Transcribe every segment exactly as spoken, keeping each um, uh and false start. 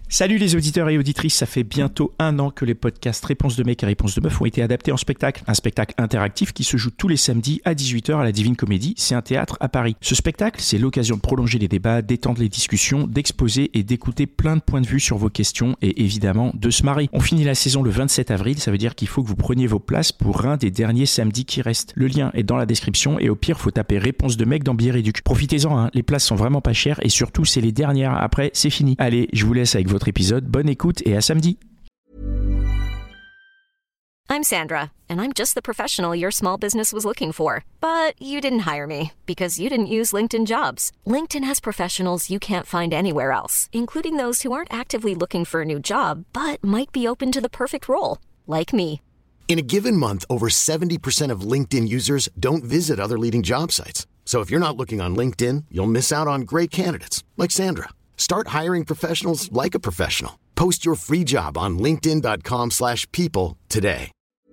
Salut les auditeurs et auditrices, ça fait bientôt un an que les podcasts Réponse de mec et Réponse de meuf ont été adaptés en spectacle. Un spectacle interactif qui se joue tous les samedis à dix-huit heures à la Divine Comédie, c'est un théâtre à Paris. Ce spectacle, c'est l'occasion de prolonger les débats, d'étendre les discussions, d'exposer et d'écouter plein de points de vue sur vos questions et évidemment de se marrer. On finit la saison le vingt-sept avril, ça veut dire qu'il faut que vous preniez vos places pour un des derniers samedis qui restent. Le lien est dans la description et au pire, faut taper Réponse de mec dans Bière et Duc. Profitez-en, hein, les places sont vraiment pas chères et surtout, c'est les dernières. Après, c'est fini. Allez, je vous laisse avec votre épisode. Bonne écoute et à samedi. I'm Sandra, and I'm just the professional your small business was looking for. But you didn't hire me because you didn't use LinkedIn Jobs. LinkedIn has professionals you can't find anywhere else, including those who aren't actively looking for a new job, but might be open to the perfect role, like me. In a given month, over seventy percent of LinkedIn users don't visit other leading job sites. So if you're not looking on LinkedIn, you'll miss out on great candidates like Sandra. Start hiring professionals like a professional. Post your free job on linkedin.com slash people today.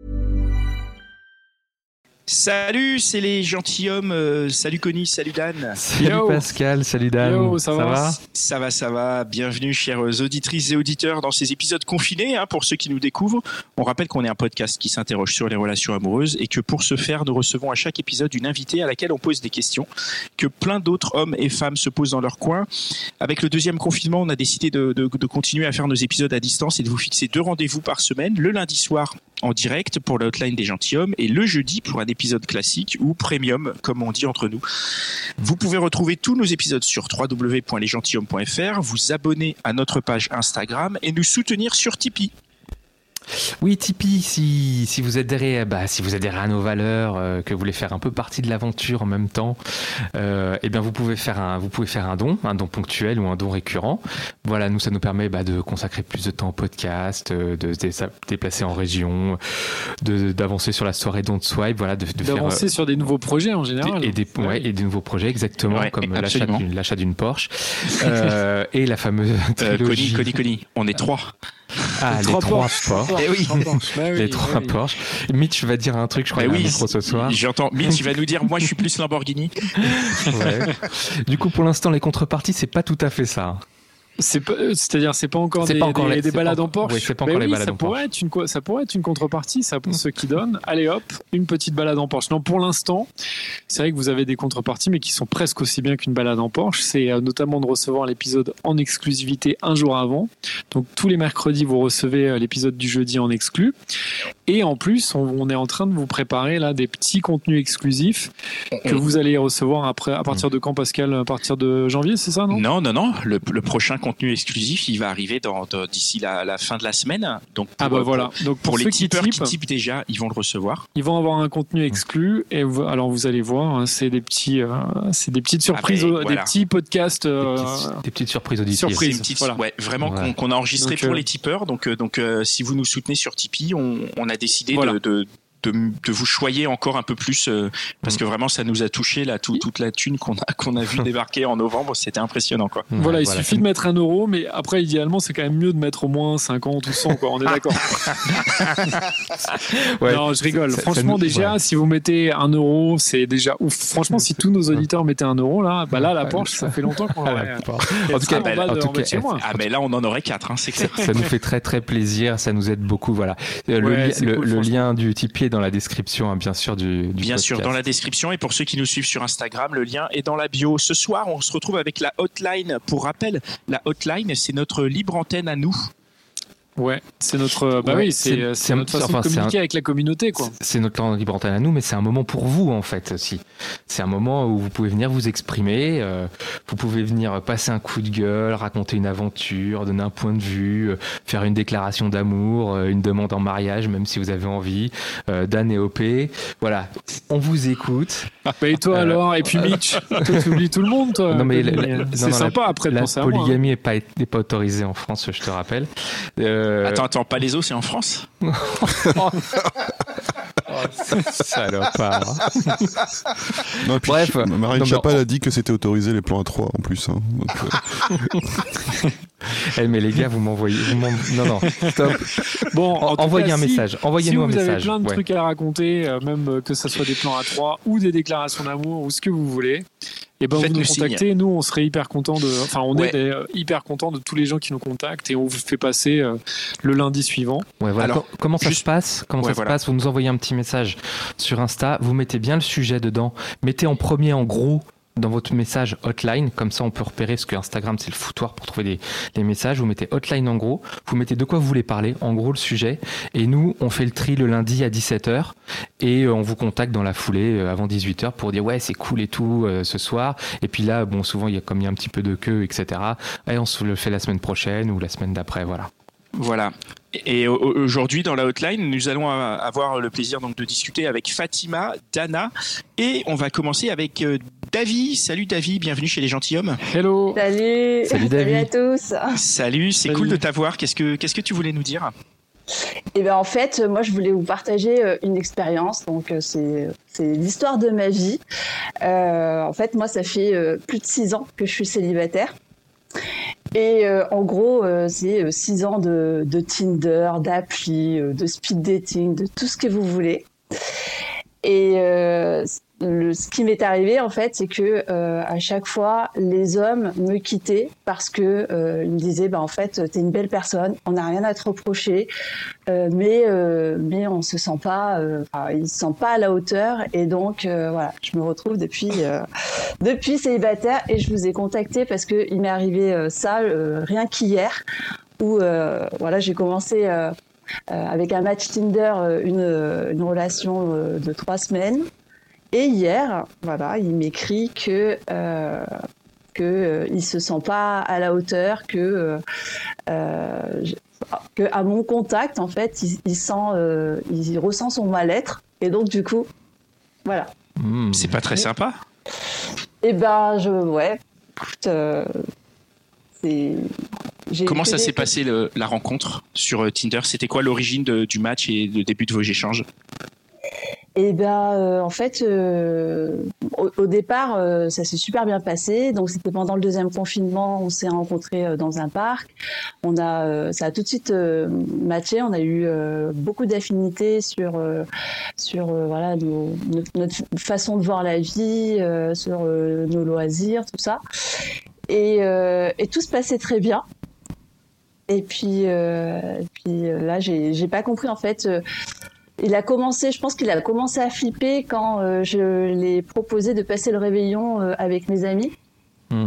Salut, c'est les gentilshommes. Euh, salut Connie, salut Dan. Salut Yo. Pascal, salut Dan. Yo, ça, ça va, va Ça va, ça va. Bienvenue, chères auditrices et auditeurs, dans ces épisodes confinés. Hein, pour ceux qui nous découvrent, on rappelle qu'on est un podcast qui s'interroge sur les relations amoureuses et que pour ce faire, nous recevons à chaque épisode une invitée à laquelle on pose des questions que plein d'autres hommes et femmes se posent dans leur coin. Avec le deuxième confinement, on a décidé de, de, de continuer à faire nos épisodes à distance et de vous fixer deux rendez-vous par semaine, le lundi soir en direct pour la hotline des gentilshommes et le jeudi pour un épisode classique ou premium comme on dit entre nous. Vous pouvez retrouver tous nos épisodes sur w w w point les gentilshommes point f r, vous abonner à notre page Instagram et nous soutenir sur Tipeee. Oui, Tipeee, si, si vous adhérez, bah, si vous adhérez à nos valeurs, euh, que vous voulez faire un peu partie de l'aventure en même temps, euh, eh bien vous pouvez faire un, vous pouvez faire un don, un don ponctuel ou un don récurrent. Voilà, nous ça nous permet bah, de consacrer plus de temps au podcast, de, de se déplacer en région, de, d'avancer sur la soirée Don't Swipe, voilà, de, de d'avancer faire, euh, sur des nouveaux projets en général. Et des, ouais, ouais. et des nouveaux projets exactement, ouais, comme l'achat d'une, l'achat d'une Porsche euh, et la fameuse trilogie. Euh, Connie, Connie, Connie, on est trois. Ah, les, les trois, trois Porsche. Porsche. Eh oui. Bah oui, les trois oui. Porsche. Mitch va dire un truc, je crois, bah oui, micro ce soir. J'entends. Mitch, il va nous dire, moi, je suis plus Lamborghini. Ouais. Du coup, pour l'instant, les contreparties, c'est pas tout à fait ça. C'est pas, c'est-à-dire c'est pas encore c'est des, pas encore des, les, des balades en Porsche. Oui, c'est pas encore oui, les balades ça en pourrait Porsche. Être une, ça pourrait être une contrepartie, ça, pour ceux qui donnent. Allez hop, une petite balade en Porsche. Non, pour l'instant, c'est vrai que vous avez des contreparties, mais qui sont presque aussi bien qu'une balade en Porsche. C'est euh, notamment de recevoir l'épisode en exclusivité un jour avant. Donc tous les mercredis, vous recevez euh, l'épisode du jeudi en exclu. Et en plus, on, on est en train de vous préparer là des petits contenus exclusifs que vous allez recevoir après. À partir de quand, Pascal ? À partir de janvier, c'est ça, non ? Non, non, non. Le, le prochain contenu exclusif, il va arriver dans, dans, d'ici la, la fin de la semaine. Donc pour, ah bah voilà. Donc pour, pour les tipeurs qui typent déjà, ils vont le recevoir. Ils vont avoir un contenu exclu et vous, alors vous allez voir, hein, c'est des petits, euh, c'est des petites surprises, ah bah, voilà. Des petits podcasts, euh, des, petits, des petites surprises auditives. Surprises, petite, voilà. Ouais, vraiment ouais. Qu'on, qu'on a enregistré donc, pour euh, les tipeurs. Donc, euh, donc euh, si vous nous soutenez sur Tipeee, on, on a décidé voilà. de, de De, de vous choyer encore un peu plus euh, parce que vraiment ça nous a touché là tout, toute la thune qu'on a qu'on a vu débarquer en novembre, c'était impressionnant quoi. Ouais, voilà, il voilà. suffit de mettre un euro, mais après idéalement c'est quand même mieux de mettre au moins cinquante ou cent quoi, on est d'accord. Ouais, non, je rigole. Ça, Franchement ça nous... déjà ouais. Si vous mettez un euro, c'est déjà ouf. Franchement, si tous nos auditeurs mettaient un euro là, bah là la Porsche, ça fait longtemps qu'on l'aurait. En tout cas, bah, en tout cas chez moi. Ah mais là on en aurait quatre, hein, c'est clair. Ça nous fait très très plaisir, ça nous aide beaucoup, voilà. Le, ouais, li- le, cool, le lien du Tipeee dans la description, hein, bien sûr, du, du Bien podcast. sûr, dans la description. Et pour ceux qui nous suivent sur Instagram, le lien est dans la bio. Ce soir, on se retrouve avec la hotline. Pour rappel, la hotline, c'est notre libre antenne à nous. Ouais, c'est notre, bah ouais, oui, c'est, c'est, c'est notre façon enfin, de communiquer un, avec la communauté, quoi. C'est notre libre antenne à nous, mais c'est un moment pour vous, en fait, aussi. C'est un moment où vous pouvez venir vous exprimer, euh, vous pouvez venir passer un coup de gueule, raconter une aventure, donner un point de vue, euh, faire une déclaration d'amour, euh, une demande en mariage, même si vous avez envie, euh, Dan et O P. Voilà, on vous écoute. Ah, bah et toi euh, alors? Et puis Mitch, toi tu oublies tout le monde, toi. Non mais la, la, c'est non, sympa la, après de la penser à moi. La polygamie n'est pas, est pas autorisée en France, je te rappelle. Euh, Euh... Attends, attends, Palaiso, c'est en France? Oh, salopard. Non, puis Bref, Marine non, Chapal on... a dit que c'était autorisé les plans à trois en plus. Hein, donc, euh... Eh, mais les gars, vous m'envoyez. Vous m'en... Non, non, stop. Bon, En, envoyez cas, un si, message. Envoyez-nous si un message. Si vous avez plein de ouais. trucs à raconter, euh, même euh, que ce soit des plans à trois ou des déclarations d'amour ou ce que vous voulez, et ben vous nous contactez. Signe. Nous, on serait hyper contents de. Enfin, on ouais. est euh, hyper contents de tous les gens qui nous contactent et on vous fait passer euh, le lundi suivant. Ouais, voilà. Alors, Co- comment ça juste... se passe Comment ouais, ça voilà. se passe Vous nous envoyez un petit message sur Insta. Vous mettez bien le sujet dedans. Mettez en premier, en gros, dans votre message hotline, comme ça on peut repérer, parce que Instagram c'est le foutoir pour trouver des, les messages. Vous mettez hotline en gros, vous mettez de quoi vous voulez parler, en gros le sujet, et nous on fait le tri le lundi à dix-sept heures et on vous contacte dans la foulée avant dix-huit heures pour dire ouais c'est cool et tout euh, ce soir, et puis là bon souvent il y a comme il y a un petit peu de queue etc, et on se le fait la semaine prochaine ou la semaine d'après, voilà. Voilà. Et aujourd'hui, dans la hotline, nous allons avoir le plaisir donc de discuter avec Fatima, Dana, et on va commencer avec Davy. Salut Davy, bienvenue chez les gentilshommes. Hello. Salut. Salut Davy. Salut à tous. Salut, c'est Salut. Cool de t'avoir. Qu'est-ce que qu'est-ce que tu voulais nous dire ? Eh ben en fait, moi je voulais vous partager une expérience. Donc c'est c'est l'histoire de ma vie. Euh, en fait, moi ça fait plus de six ans que je suis célibataire. Et euh, en gros, euh, c'est six ans de, de Tinder, d'appli, euh, de speed dating, de tout ce que vous voulez. Et euh, le, ce qui m'est arrivé, en fait, c'est que euh, à chaque fois, les hommes me quittaient parce que euh, ils me disaient, bah en fait, t'es une belle personne, on n'a rien à te reprocher, euh, mais euh, mais on se sent pas, euh, ils se sentent pas à la hauteur, et donc euh, voilà, je me retrouve depuis euh, depuis célibataire, et je vous ai contacté parce que il m'est arrivé euh, ça euh, rien qu'hier, où euh, voilà, j'ai commencé euh, euh, avec un match Tinder euh, une une relation euh, de trois semaines. Et hier, voilà, il m'écrit que euh, que euh, il se sent pas à la hauteur, que euh, que à mon contact, en fait, il, il sent, euh, il ressent son mal-être, et donc du coup, voilà. Mmh, c'est pas très sympa. Eh ben, je, ouais, écoute, euh, c'est. J'ai Comment ça s'est passé le, la rencontre sur Tinder ? C'était quoi l'origine de, du match et le début de vos échanges ? Eh ben, euh, en fait, euh, au, au départ, euh, ça s'est super bien passé. Donc, c'était pendant le deuxième confinement. On s'est rencontrés euh, dans un parc. On a, euh, ça a tout de suite euh, matché. On a eu euh, beaucoup d'affinités sur, euh, sur euh, voilà, nos, notre, notre façon de voir la vie, euh, sur euh, nos loisirs, tout ça. Et, euh, et tout se passait très bien. Et puis, euh, et puis là, j'ai, j'ai pas compris en fait. Euh, Il a commencé, je pense qu'il a commencé à flipper quand euh, je l'ai proposé de passer le réveillon euh, avec mes amis. Mmh.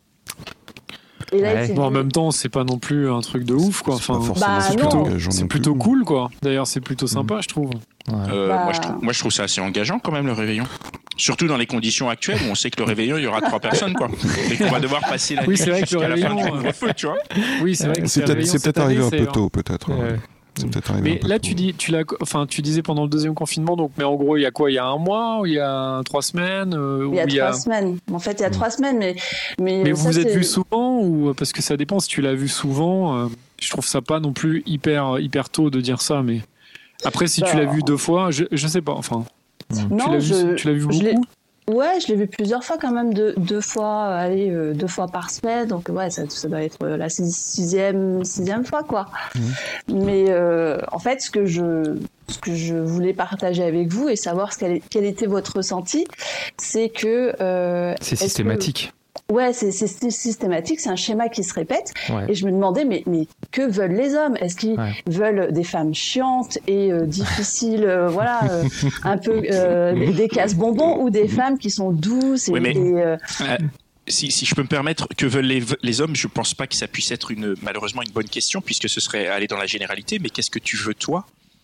Et là, ouais. Bon, en même temps, c'est pas non plus un truc de ouf, quoi. Enfin, bah, c'est plutôt, c'est plutôt cool, quoi. D'ailleurs, c'est plutôt sympa, mmh. je trouve. Ouais. Euh, bah... moi, je trouve. Moi, je trouve ça assez engageant quand même, le réveillon. Surtout dans les conditions actuelles où on sait que le réveillon, il y aura trois personnes, quoi. Et qu'on va devoir passer la nuit oui, c'est vrai que le réveillon, la fin du couvre-feu, tu vois. Oui, c'est vrai que c'est peut-être, c'est peut-être arrivé un peu tôt, peut-être. Ouais. C'est peut-être mais là, tu dis, tu l'as, enfin, tu disais pendant le deuxième confinement, donc, mais en gros, il y a quoi ? Il y a un mois, ou il y a trois semaines euh, Il y a il trois y a... semaines. En fait, il y a trois semaines, mais mais. Mais ça, vous vous êtes c'est... vu souvent, ou parce que ça dépend. Si tu l'as vu souvent, euh, je trouve ça pas non plus hyper hyper tôt de dire ça, mais après, si bah... tu l'as vu deux fois, je je sais pas. Enfin, non, tu l'as je... vu, tu l'as vu beaucoup. Ouais, je l'ai vu plusieurs fois quand même, deux, deux fois, allez, euh, deux fois par semaine. Donc ouais, ça, ça doit être la sixième, sixième fois, quoi. Mmh. Mais euh, en fait, ce que je, ce que je voulais partager avec vous et savoir ce quel, quel était votre ressenti, c'est que euh, c'est systématique. Que... Ouais, c'est, c'est systématique, c'est un schéma qui se répète. Ouais. Et je me demandais, mais, mais que veulent les hommes ? Est-ce qu'ils ouais. veulent des femmes chiantes et euh, difficiles, euh, voilà, euh, un peu euh, des casse-bonbons, ou des femmes qui sont douces et, ouais, mais, et euh... euh, si, si je peux me permettre, que veulent les, les hommes ? Je pense pas que ça puisse être une, malheureusement une bonne question, puisque ce serait aller dans la généralité. Mais qu'est-ce que tu veux toi ?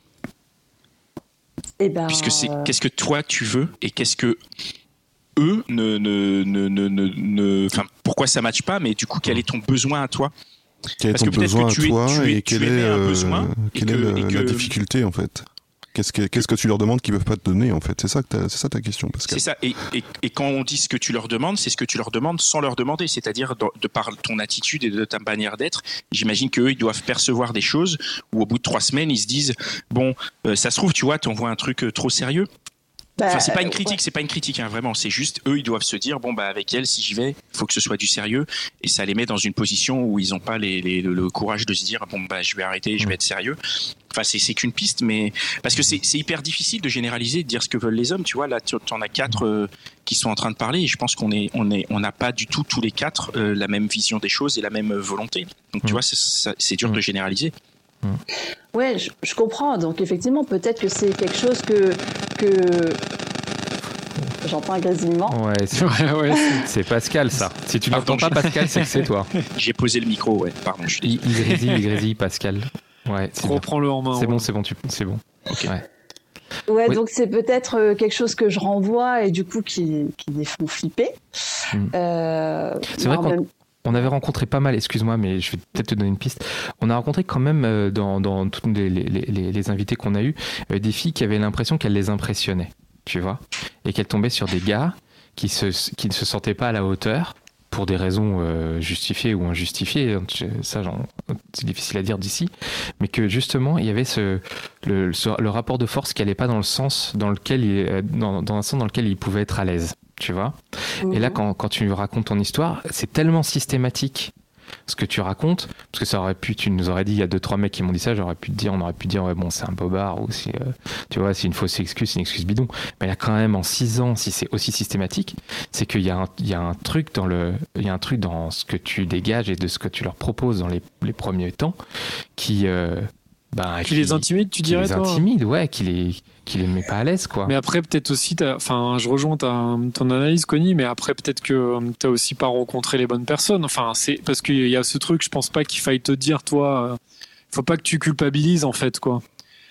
Eh ben, puisque c'est qu'est-ce que toi tu veux et qu'est-ce que eux ne ne ne ne ne enfin pourquoi ça matche pas, mais du coup quel est ton besoin à toi ? Quel est ton besoin à toi et quelle est euh, quelle est le, que... la difficulté en fait ? Qu'est-ce que qu'est-ce que tu leur demandes qu'ils peuvent pas te donner en fait ? C'est ça que c'est ça ta question, Pascal. C'est ça. Et, et et quand on dit ce que tu leur demandes, c'est ce que tu leur demandes sans leur demander, c'est-à-dire de, de par ton attitude et de ta manière d'être. J'imagine qu'eux ils doivent percevoir des choses où au bout de trois semaines ils se disent bon euh, ça se trouve tu vois t'envoies un truc trop sérieux. Bah, Enfin, c'est pas une euh, critique, ouais. c'est pas une critique, hein, vraiment. C'est juste, eux, ils doivent se dire, bon, bah, avec elle, si j'y vais, il faut que ce soit du sérieux. Et ça les met dans une position où ils n'ont pas les, les, le, le courage de se dire, bon, bah, je vais arrêter, je vais être sérieux. Enfin, c'est, c'est qu'une piste, mais parce que c'est, c'est hyper difficile de généraliser, de dire ce que veulent les hommes. Tu vois, là, tu en as quatre euh, qui sont en train de parler. Et je pense qu'on est, on est, on n'a pas du tout tous les quatre euh, la même vision des choses et la même volonté. Donc, tu vois, c'est, ça, c'est dur de généraliser. Ouais, je, je comprends. Donc effectivement, peut-être que c'est quelque chose que que j'entends un grésillement. Ouais, c'est, Ouais, ouais, c'est- c'est Pascal, ça. Si tu Pardon, n'entends pas je- Pascal, c'est que c'est toi. J'ai posé le micro, ouais, pardon. Je suis Il, il grésille, il grésille, Pascal. Ouais, c'est bien. reprends-le en main. C'est ouais. bon, c'est bon, tu, c'est bon. Ok. Ouais. Ouais, Oui. donc c'est peut-être euh, quelque chose que je renvoie et du coup qui, qui les font flipper. Mm. Euh, C'est vrai en qu'on- même- On avait rencontré pas mal, excuse-moi, mais je vais peut-être te donner une piste. On a rencontré quand même euh, dans, dans tous les, les, les, les invités qu'on a eus, euh, des filles qui avaient l'impression qu'elles les impressionnaient, tu vois, et qu'elles tombaient sur des gars qui, se, qui ne se sentaient pas à la hauteur pour des raisons euh, justifiées ou injustifiées. Ça, j'en- c'est difficile à dire d'ici, mais que justement, il y avait ce, le, ce- le rapport de force qui allait pas dans le sens dans lequel il, euh, dans, dans un sens dans lequel il pouvait être à l'aise, tu vois. Et là, quand, quand tu racontes ton histoire, c'est tellement systématique ce que tu racontes, parce que ça aurait pu, tu nous aurais dit, il y a deux, trois mecs qui m'ont dit ça, j'aurais pu te dire, on aurait pu te dire, ouais, bon, c'est un bobard, ou c'est, euh, tu vois, c'est une fausse excuse, c'est une excuse bidon. Mais là, quand même, en six ans, si c'est aussi systématique, c'est qu'il y a un, il y a un truc dans le, il y a un truc dans ce que tu dégages et de ce que tu leur proposes dans les, les premiers temps qui, euh, ben, Qui les intimide, tu qui dirais, les toi intimide, ouais, qui les, qui les met pas à l'aise, quoi. Mais après, peut-être aussi, t'as- enfin, je rejoins ta, ton analyse, Connie, mais après, peut-être que tu n'as aussi pas rencontré les bonnes personnes. Enfin, c'est parce qu'il y a ce truc, je pense pas qu'il faille te dire, toi, euh, faut pas que tu culpabilises, en fait, quoi.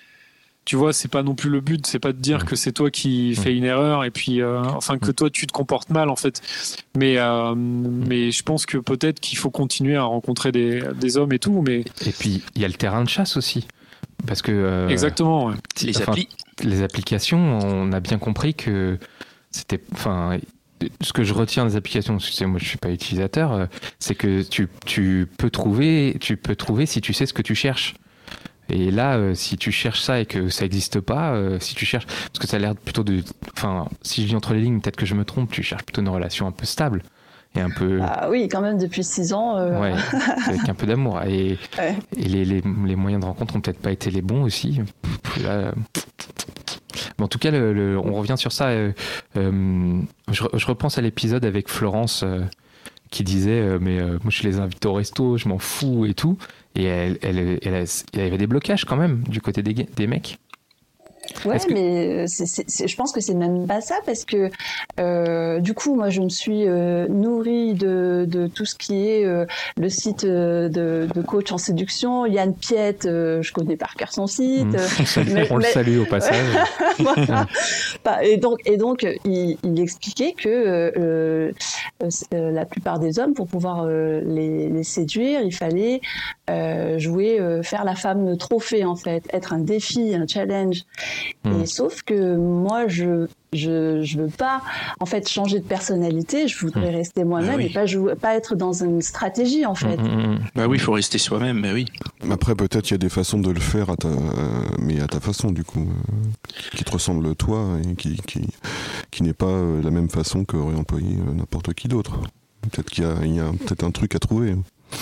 Tu vois, c'est pas non plus le but, c'est pas de dire que c'est toi qui fais une erreur et puis, euh, enfin, que toi tu te comportes mal, en fait. Mais, euh, mais je pense que peut-être qu'il faut continuer à rencontrer des, des hommes et tout, mais. Et puis, il y a le terrain de chasse aussi. Parce que. euh, Exactement, ouais. Les enfin, applis. les applications, on a bien compris que c'était. Enfin, ce que je retiens des applications, parce que c'est- moi je suis pas utilisateur, euh, c'est que tu, tu peux trouver, tu peux trouver si tu sais ce que tu cherches. Et là, euh, si tu cherches ça et que ça n'existe pas, euh, si tu cherches, parce que ça a l'air plutôt de, enfin, si je lis entre les lignes, peut-être que je me trompe, tu cherches plutôt une relation un peu stable et un peu, Ah oui, quand même depuis six ans. euh, ouais, avec un peu d'amour. Et, Ouais. et les, les, les moyens de rencontre ont peut-être pas été les bons aussi. Là, euh, mais en tout cas, le, le- on revient sur ça. euh, euh, je, je repense à l'épisode avec Florence euh, qui disait euh, mais euh, moi je les invite au resto, je m'en fous et tout. Et elle, elle, elle, a- il y avait des blocages quand même du côté des, des mecs. Ouais, Est-ce que- mais c'est, c'est, c'est- je pense que c'est même pas ça parce que euh, du coup, moi, je me suis euh, nourrie de, de tout ce qui est euh, le site euh, de, de coach en séduction. Yann Piette, euh, je connais par cœur son site. Mmh. euh, On, salue- mais- on le mais- salue au passage. Voilà. Bah, Et donc, et donc il, il expliquait que euh, euh, la plupart des hommes, pour pouvoir euh, les, les séduire, il fallait euh, jouer, euh, faire la femme trophée en fait, être un défi, un challenge. Mm. Et sauf que moi, je je je veux pas en fait changer de personnalité. Je voudrais Mm. rester moi-même Ah oui. et pas jouer, pas être dans une stratégie en fait. Mmh, mmh, mmh. Bah oui, il faut rester soi-même, bah oui. Après, peut-être il y a des façons de le faire, à ta, euh, mais à ta façon, du coup, euh, qui te ressemble toi et qui, qui, qui n'est pas euh, la même façon qu'aurait employé euh, n'importe qui d'autre. Peut-être qu'il y a, il y a peut-être un truc à trouver.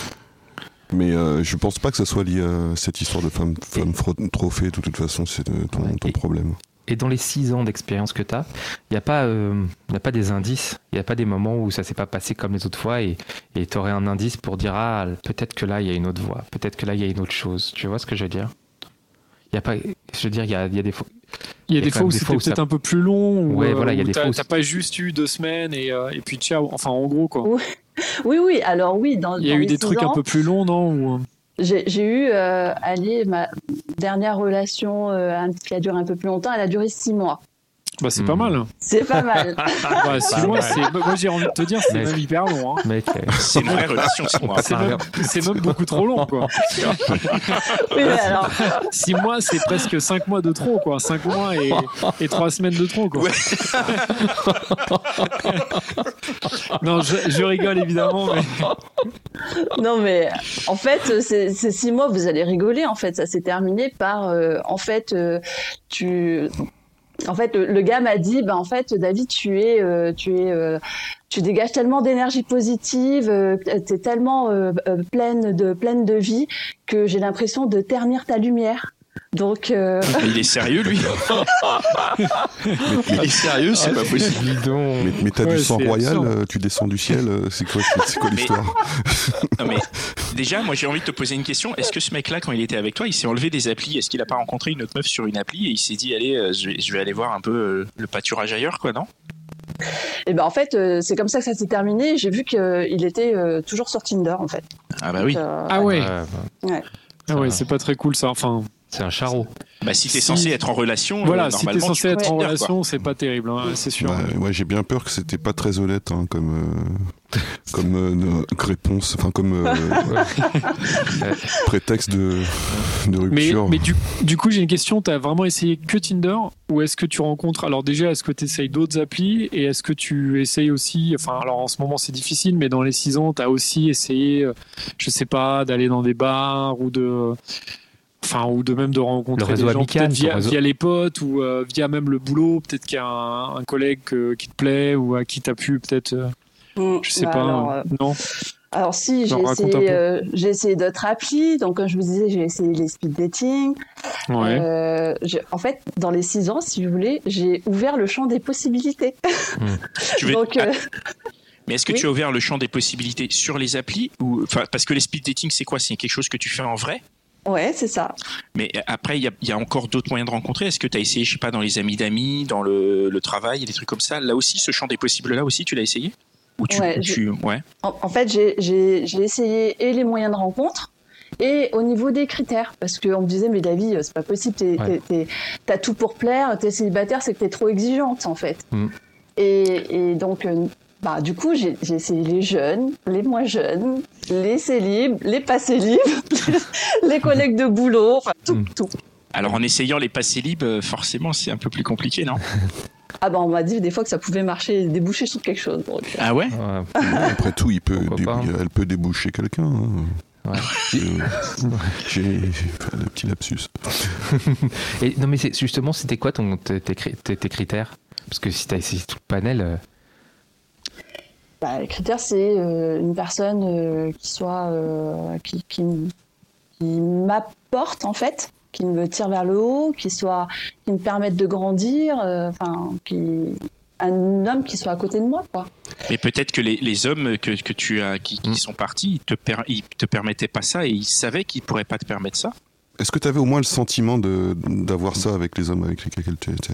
Mais euh, je pense pas que ça soit lié à cette histoire de femme, femme fro- trophée. De toute façon, c'est de- ton, Ouais, ton et- problème. Et dans les six ans d'expérience que tu as, il n'y a, pas, euh, y a pas des indices, il n'y a pas des moments où ça s'est pas passé comme les autres fois et tu aurais un indice pour dire ah, peut-être que là il y a une autre voie, peut-être que là il y a une autre chose. Tu vois ce que je veux dire? Il y a pas, je veux dire, il y a, il y a des fois. Il y a des quand fois même où des c'était fois où peut-être ça- un peu plus long, ou Ouais, voilà, il y a des t'as, fois où t'as c'est- pas juste eu deux semaines et, euh, et puis ciao. Enfin, en gros, quoi. Oui. Oui, oui. Alors oui, dans, Il y a dans eu les des six trucs ans, un peu plus longs, non ou... J'ai, j'ai eu, euh, allez, ma dernière relation euh, un- qui a duré un peu plus longtemps, elle a duré six mois. Bah, c'est Hmm. pas mal. C'est pas mal. Bah, six mois, c'est... Moi, j'ai envie de te dire, c'est Mec. même hyper long. Hein. Mec, euh, C'est une vraie relation, c'est moi. C'est, même, c'est même beaucoup trop long, quoi. Oui, mais alors, Six mois, c'est presque cinq mois de trop, quoi. Cinq mois et, et trois semaines de trop, quoi. Ouais. Non, je, je rigole, évidemment, mais... non, mais en fait, ces, ces six mois, vous allez rigoler. En fait, ça s'est terminé par, euh, en fait, euh, tu En fait, le, le gars m'a dit, bah, en fait, David, tu es, euh, tu es, euh, tu dégages tellement d'énergie positive, euh, t'es tellement euh, euh, pleine de, pleine de vie que j'ai l'impression de ternir ta lumière. Donc, euh... il est sérieux, lui. Il est sérieux, c'est ah, pas possible. Mais, mais t'as ouais, du sang royal, euh, tu descends du ciel, euh, c'est quoi, c'est, c'est quoi l'histoire? Non mais déjà, moi j'ai envie de te poser une question. Est-ce que ce mec-là, quand il était avec toi, il s'est enlevé des applis? Est-ce qu'il a pas rencontré une autre meuf sur une appli et il s'est dit, allez, euh, je, vais, je vais aller voir un peu euh, le pâturage ailleurs, quoi, non? Et ben en fait, euh, c'est comme ça que ça s'est terminé. J'ai vu qu'il euh, était euh, toujours sur Tinder, en fait. Ah bah oui. Donc, euh, ah ouais. ouais. Ah ouais, c'est pas très cool ça. Enfin. C'est un charreau. Bah si t'es si... censé être en relation, voilà, euh, si t'es censé être en relation, quoi. C'est pas terrible, hein, c'est sûr. Bah, ouais, j'ai bien peur que c'était pas très honnête, hein, comme euh, comme euh, réponse, enfin comme euh, prétexte de de rupture. Mais, mais du, du coup, j'ai une question. T'as vraiment essayé que Tinder, ou est-ce que tu rencontres? Alors déjà, est-ce que tu essayes d'autres applis, et est-ce que tu essayes aussi? Enfin, alors en ce moment c'est difficile, mais dans les six ans, t'as aussi essayé, je sais pas, d'aller dans des bars ou de Enfin, ou de même de rencontrer des gens amical, peut-être via, via les potes ou euh, via même le boulot, peut-être qu'il y a un, un collègue euh, qui te plaît ou à qui t'as pu peut-être, euh, mmh, je sais bah pas, alors, euh, non. Alors si, j'ai essayé, euh, j'ai essayé d'autres applis, donc comme je vous disais, j'ai essayé les speed dating. Ouais. Euh, j'ai, en fait, dans les six ans, si vous voulez, j'ai ouvert le champ des possibilités. Mmh. Tu veux... donc, euh... Mais est-ce que oui. tu as ouvert le champ des possibilités sur les applis ou, enfin, parce que les speed dating, c'est quoi? C'est quelque chose que tu fais en vrai? Ouais, c'est ça. Mais après, il y a, y a encore d'autres moyens de rencontrer. Est-ce que tu as essayé, je sais pas, dans les amis d'amis, dans le, le travail, des trucs comme ça? Là aussi, ce champ des possibles-là aussi, tu l'as essayé? Ou tu, ouais, tu, ouais. En, en fait, j'ai, j'ai, j'ai essayé et les moyens de rencontre et au niveau des critères. Parce qu'on me disait, mais David, c'est pas possible, t'es, ouais. t'es, t'es, t'as tout pour plaire, t'es célibataire, c'est que t'es trop exigeante, en fait. Mm. Et, et donc... Bah, du coup, j'ai, j'ai essayé les jeunes, les moins jeunes, les célibes, les pas célibes, les collègues de boulot, enfin tout, mmh. tout. Alors en essayant les pas célibes, forcément, c'est un peu plus compliqué, non? Ah bah on m'a dit des fois que ça pouvait marcher, déboucher sur quelque chose. Donc... Ah ouais, ouais. Après tout, il peut dé- elle peut déboucher quelqu'un. Hein. Ouais. Euh, j'ai, j'ai fait un petit lapsus. Et non mais c'est, justement, c'était quoi ton, tes, tes, tes critères? Parce que si tu as essayé tout le panel... Euh... Bah, les critères, c'est euh, une personne euh, qui soit euh, qui, qui, qui m'apporte en fait, qui me tire vers le haut, qui soit qui me permette de grandir, enfin euh, qui un homme qui soit à côté de moi, quoi. Mais peut-être que les, les hommes que, que tu as qui, qui mmh. sont partis, ils te per, ils te permettaient pas ça et ils savaient qu'ils pourraient pas te permettre ça. Est-ce que tu avais au moins le sentiment de d'avoir ça avec les hommes avec lesquels tu étais?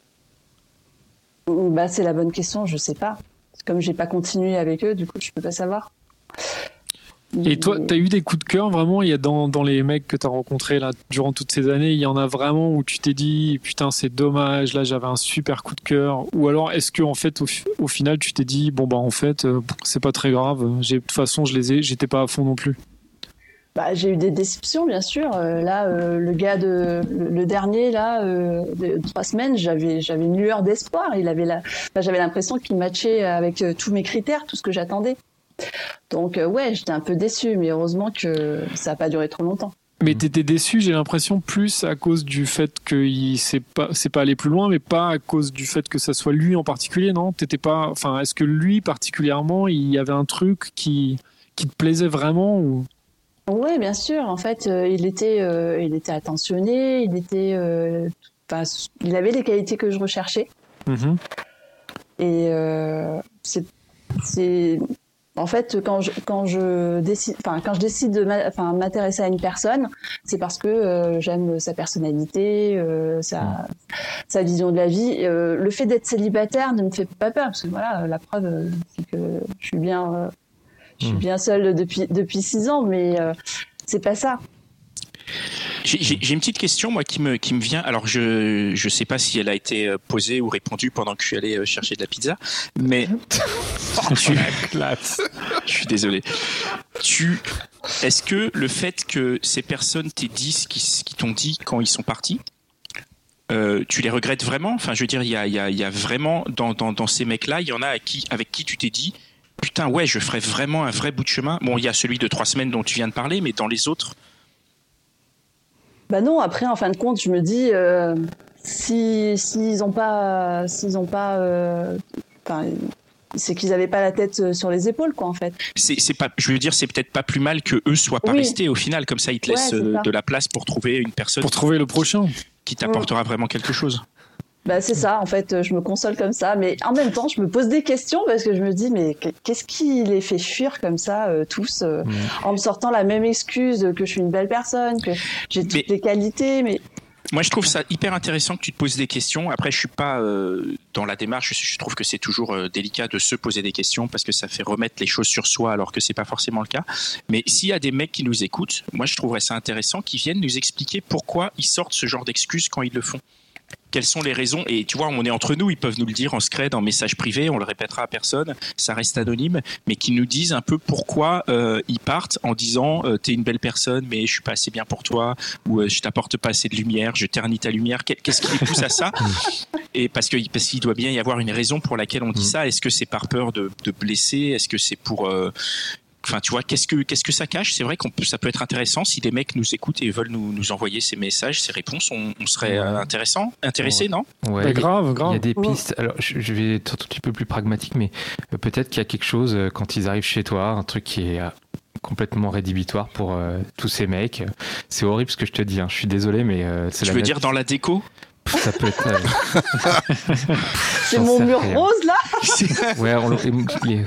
Bah c'est la bonne question, je sais pas. Comme j'ai pas continué avec eux, du coup, je peux pas savoir. Et toi, t'as eu des coups de cœur vraiment? Il y a dans, dans les mecs que t'as rencontrés là, durant toutes ces années, il y en a vraiment où tu t'es dit putain, c'est dommage, là j'avais un super coup de cœur? Ou alors est-ce que en fait, au, au final, tu t'es dit bon bah en fait, euh, c'est pas très grave, j'ai, de toute façon, je les ai, j'étais pas à fond non plus? Bah, j'ai eu des déceptions, bien sûr. Euh, là, euh, le gars de le, le dernier, là, euh, de, de trois semaines, j'avais j'avais une lueur d'espoir. Il avait la, bah, j'avais l'impression qu'il matchait avec euh, tous mes critères, tout ce que j'attendais. Donc euh, ouais, j'étais un peu déçue, mais heureusement que ça a pas duré trop longtemps. Mais t'étais déçu, j'ai l'impression, plus à cause du fait qu'il c'est pas c'est pas allé plus loin, mais pas à cause du fait que ça soit lui en particulier, non? T'étais pas, enfin, est-ce que lui particulièrement, il y avait un truc qui qui te plaisait vraiment ou? Oui, bien sûr. En fait, euh, il était, euh, il était attentionné, il était, euh, il avait les qualités que je recherchais. Mmh. Et euh, c'est, c'est, en fait, quand je, quand je décide, enfin, quand je décide de, ma, enfin, m'intéresser à une personne, c'est parce que euh, j'aime sa personnalité, euh, sa, mmh. sa vision de la vie. Euh, le fait d'être célibataire ne me fait pas peur, parce que voilà, la preuve, c'est que je suis bien. Euh, Je suis bien seule depuis depuis six ans, mais euh, c'est pas ça. J'ai, j'ai, j'ai une petite question moi qui me qui me vient. Alors je je sais pas si elle a été posée ou répondue pendant que je suis allé chercher de la pizza, mais oh, tu la classe. Je suis désolé. Tu est-ce que le fait que ces personnes t'aient dit ce qui qui t'ont dit quand ils sont partis, euh, tu les regrettes vraiment? Enfin, je veux dire, il y a il y a il y a vraiment dans dans dans ces mecs-là, il y en a à qui avec qui tu t'es dit putain, ouais, je ferais vraiment un vrai bout de chemin. Bon, il y a celui de trois semaines dont tu viens de parler, mais dans les autres? Bah non, après, en fin de compte, je me dis, euh, si s'ils n'ont pas, s'ils ont pas, euh, c'est qu'ils n'avaient pas la tête sur les épaules, quoi, en fait. C'est, c'est pas, je veux dire, c'est peut-être pas plus mal que eux soient pas oui. restés au final, comme ça ils te ouais, laissent euh, de la place pour trouver une personne. Pour trouver le prochain. Qui t'apportera ouais. vraiment quelque chose. Bah c'est ça, en fait, je me console comme ça, mais en même temps, je me pose des questions parce que je me dis, mais qu'est-ce qui les fait fuir comme ça, euh, tous, euh, mmh. en me sortant la même excuse que je suis une belle personne, que j'ai toutes mais... les qualités, mais... Moi, je trouve ça hyper intéressant que tu te poses des questions. Après, je suis pas euh, dans la démarche. Je, je trouve que c'est toujours euh, délicat de se poser des questions parce que ça fait remettre les choses sur soi alors que c'est pas forcément le cas. Mais s'il y a des mecs qui nous écoutent, moi, je trouverais ça intéressant qu'ils viennent nous expliquer pourquoi ils sortent ce genre d'excuses quand ils le font. Quelles sont les raisons? Et tu vois, on est entre nous, ils peuvent nous le dire en secret, en message privé, on le répétera à personne, ça reste anonyme, mais qu'ils nous disent un peu pourquoi euh, ils partent en disant euh, t'es une belle personne, mais je suis pas assez bien pour toi, ou euh, je t'apporte pas assez de lumière, je ternis ta lumière. Qu'est-ce qui les pousse à ça? Et parce que parce qu'il doit bien y avoir une raison pour laquelle on dit ça. Est-ce que c'est par peur de, de blesser? Est-ce que c'est pour euh, Enfin, tu vois, qu'est-ce que qu'est-ce que ça cache? C'est vrai qu'on peut, ça peut être intéressant si des mecs nous écoutent et veulent nous, nous envoyer ces messages, ces réponses. On, on serait ouais. intéressant, intéressé, ouais. non? Ouais. Bah, grave, grave. Il y a des pistes. Alors, je, je vais être un tout petit peu plus pragmatique, mais peut-être qu'il y a quelque chose quand ils arrivent chez toi, un truc qui est complètement rédhibitoire pour euh, tous ces mecs. C'est horrible ce que je te dis. Hein. Je suis désolé, mais euh, c'est. Tu la veux net... dire dans la déco? Ça peut être. Euh... c'est mon mur rien. Rose là. Ouais, on les...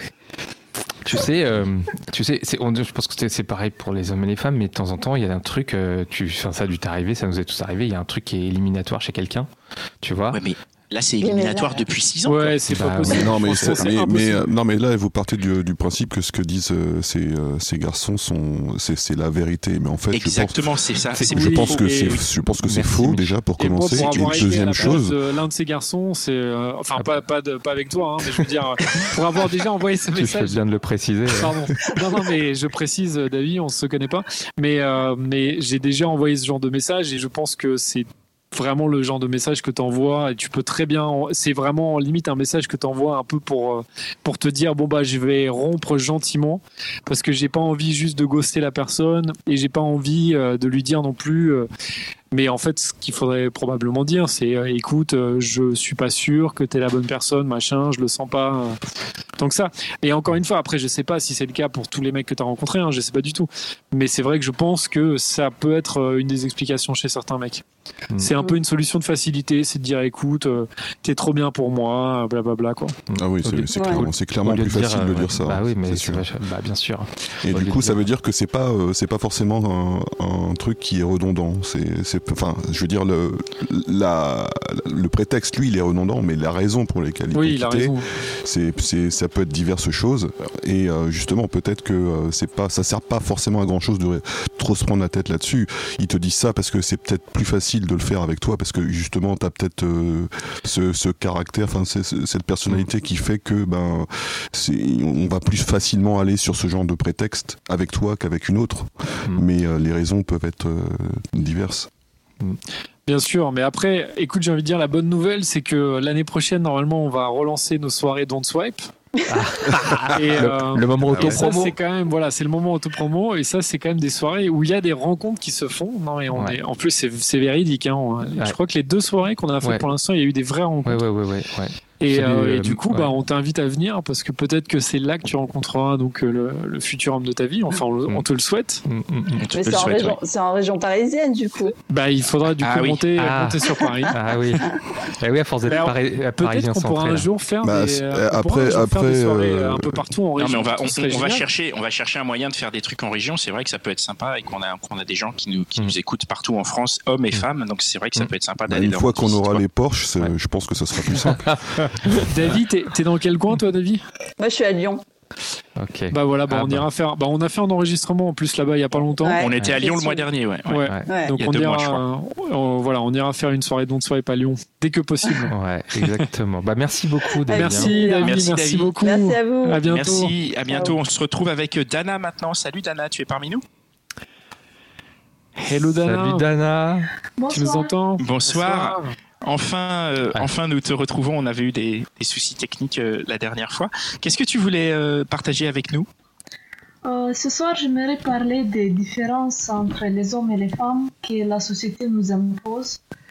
Tu sais, euh, tu sais, c'est, on, je pense que c'est, c'est pareil pour les hommes et les femmes, mais de temps en temps, il y a un truc, euh, tu, enfin, ça a dû t'arriver, ça nous est tous arrivé, il y a un truc qui est éliminatoire chez quelqu'un, tu vois. Ouais, mais là, c'est éliminatoire là, depuis six ans. Ouais, quoi. c'est bah, pas possible. Mais non, mais, c'est, c'est mais, mais, euh, non, mais là, vous partez du, du principe que ce que disent euh, ces, euh, ces garçons sont, c'est, c'est la vérité. Mais en fait, exactement, je pense, c'est ça. C'est, je, oui, pense que et, c'est, je pense que c'est merci, faux déjà pour et commencer. Pour, pour et deuxième chose, de l'un de ces garçons, c'est, euh, enfin, pas, pas, de, pas avec toi, hein, mais je veux dire, pour avoir déjà envoyé ce message. Tu fais bien de le préciser. Pardon. Non, non, mais je précise, David, on se connaît pas, mais euh, mais j'ai déjà envoyé ce genre de message et je pense que c'est vraiment le genre de message que tu envoies et tu peux très bien, c'est vraiment limite un message que tu envoies un peu pour, pour te dire bon bah je vais rompre gentiment parce que j'ai pas envie juste de ghoster la personne et j'ai pas envie de lui dire non plus mais en fait ce qu'il faudrait probablement dire c'est écoute je suis pas sûr que t'es la bonne personne machin, je le sens pas tant que ça. Et encore une fois après je sais pas si c'est le cas pour tous les mecs que tu as rencontrés, hein, je sais pas du tout, mais c'est vrai que je pense que ça peut être une des explications chez certains mecs. Mmh. C'est un peu une solution de facilité, c'est de dire écoute, euh, t'es trop bien pour moi, blablabla bla, quoi. Ah oui, c'est, c'est, ouais. clairement, c'est clairement plus facile de dire, de dire ça. Bah oui, mais c'est sûr. Bah, bien sûr. Et du coup, ça veut dire que c'est pas, euh, c'est pas forcément un, un truc qui est redondant. C'est, c'est, enfin, je veux dire le, la, le prétexte, lui, il est redondant, mais la raison pour laquelle il oui, peut quitter, c'est, c'est, ça peut être diverses choses. Et euh, justement, peut-être que euh, c'est pas, ça sert pas forcément à grand chose de trop se prendre la tête là-dessus. Ils te disent ça parce que c'est peut-être plus facile de le faire avec toi parce que justement t'as peut-être euh, ce, ce caractère, enfin cette personnalité qui fait que ben c'est, on va plus facilement aller sur ce genre de prétexte avec toi qu'avec une autre. Mmh. Mais euh, les raisons peuvent être euh, diverses. Mmh. Bien sûr, mais après, écoute, j'ai envie de dire la bonne nouvelle, c'est que l'année prochaine, normalement, on va relancer nos soirées Don't Swipe. Ah. Et, euh, le, le moment auto-promo. C'est quand même, voilà, c'est le moment auto-promo et ça, c'est quand même des soirées où il y a des rencontres qui se font. Non, et on ouais. est, en plus, c'est, c'est véridique. Hein. Ouais. Je crois que les deux soirées qu'on a faites ouais. pour l'instant, il y a eu des vraies rencontres. Ouais, ouais, ouais, ouais, ouais. Et, euh, et du coup, ouais. bah, on t'invite à venir parce que peut-être que c'est là que tu rencontreras donc le, le futur homme de ta vie. Enfin, on, on te le souhaite. Mm, mm, mm. Mais c'est, en souhaite, région, ouais. c'est en région parisienne, du coup. Bah, il faudra du coup ah, oui. monter, ah. monter sur Paris. Ah oui. Bah oui, à force d'être bah, Paris, peut-être qu'on pourra un jour faire bah, des, euh, après, jour après, faire des soirées euh, un peu partout en région. Non, mais on va, on, on va chercher, on va chercher un moyen de faire des trucs en région. C'est vrai que ça peut être sympa et qu'on a, qu'on a des gens qui nous, qui mm. nous écoutent partout en France, hommes et mm. femmes. Donc c'est vrai que ça peut être sympa d'aller. Une fois qu'on aura les Porsche, je pense que ça sera plus simple. David, t'es, t'es dans quel coin, toi, David ? Moi, je suis à Lyon. Ok. Bah voilà, bah ah on bah. ira faire. Bah on a fait un enregistrement en plus là-bas il y a pas longtemps. Ouais. On était à Lyon le mois dernier, ouais. Ouais. ouais. ouais. Donc on ira, mois, on, voilà, on ira faire une soirée Don't Swipe à Lyon dès que possible. Ouais, exactement. Bah merci beaucoup, David. Merci, David. Merci, merci David. beaucoup. Merci à vous. À bientôt. Merci, à bientôt. On se retrouve avec Dana maintenant. Salut Dana, tu es parmi nous ? Hello Dana. Salut Dana. Bonsoir. Tu nous entends ? Bonsoir. Bonsoir. Enfin, euh, ouais. enfin, nous te retrouvons. On avait eu des, des soucis techniques euh, la dernière fois. Qu'est-ce que tu voulais euh, partager avec nous ? euh, Ce soir, j'aimerais parler des différences entre les hommes et les femmes que la société nous impose.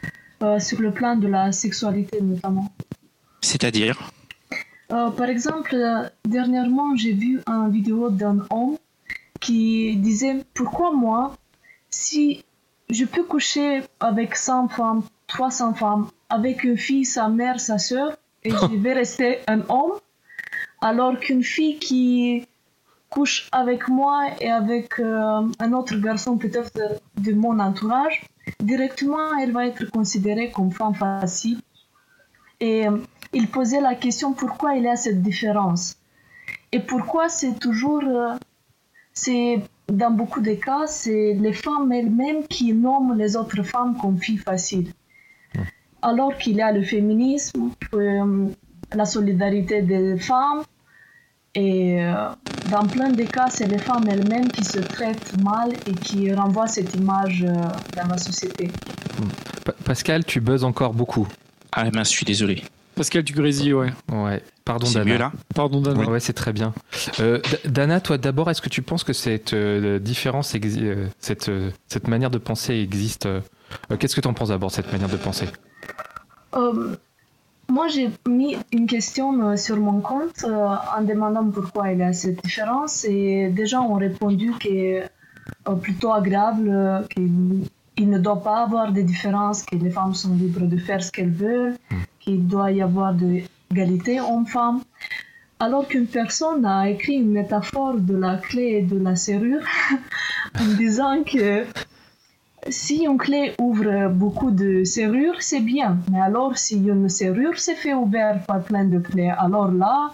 euh, sur le plan de la sexualité notamment. C'est-à-dire Euh, par exemple, euh, dernièrement, j'ai vu une vidéo d'un homme qui disait « Pourquoi moi, si je peux coucher avec cent femmes, trois cents femmes, avec une fille, sa mère, sa sœur, et je vais rester un homme, alors qu'une fille qui couche avec moi et avec euh, un autre garçon peut-être de, de mon entourage, directement, elle va être considérée comme femme facile. » Et euh, il posait la question pourquoi il y a cette différence. Et pourquoi c'est toujours... Euh, c'est, dans beaucoup de cas, c'est les femmes elles-mêmes qui nomment les autres femmes comme filles faciles. Alors qu'il y a le féminisme, euh, la solidarité des femmes, et euh, dans plein de cas, c'est les femmes elles-mêmes qui se traitent mal et qui renvoient cette image euh, dans la société. Pa- Pascal, tu buzzes encore beaucoup. Ah mince, je suis désolé. Pascal, tu grésilles, ouais. Ouais, pardon C'est Dana. mieux là Pardon, Dana. Ouais, ouais, c'est très bien. Euh, D- Dana, toi d'abord, est-ce que tu penses que cette euh, différence, exi- euh, cette, euh, cette manière de penser existe euh, euh, Qu'est-ce que tu en penses d'abord, cette manière de penser? Euh, moi, j'ai mis une question euh, sur mon compte euh, en demandant pourquoi il y a cette différence. Et des gens ont répondu que c'est euh, plutôt agréable, euh, qu'il il ne doit pas avoir de différence, que les femmes sont libres de faire ce qu'elles veulent, mmh. qu'il doit y avoir de l'égalité homme-femme. Alors qu'une personne a écrit une métaphore de la clé et de la serrure en disant que si une clé ouvre beaucoup de serrures, c'est bien. Mais alors, si une serrure s'est fait ouverte par plein de clés, alors là,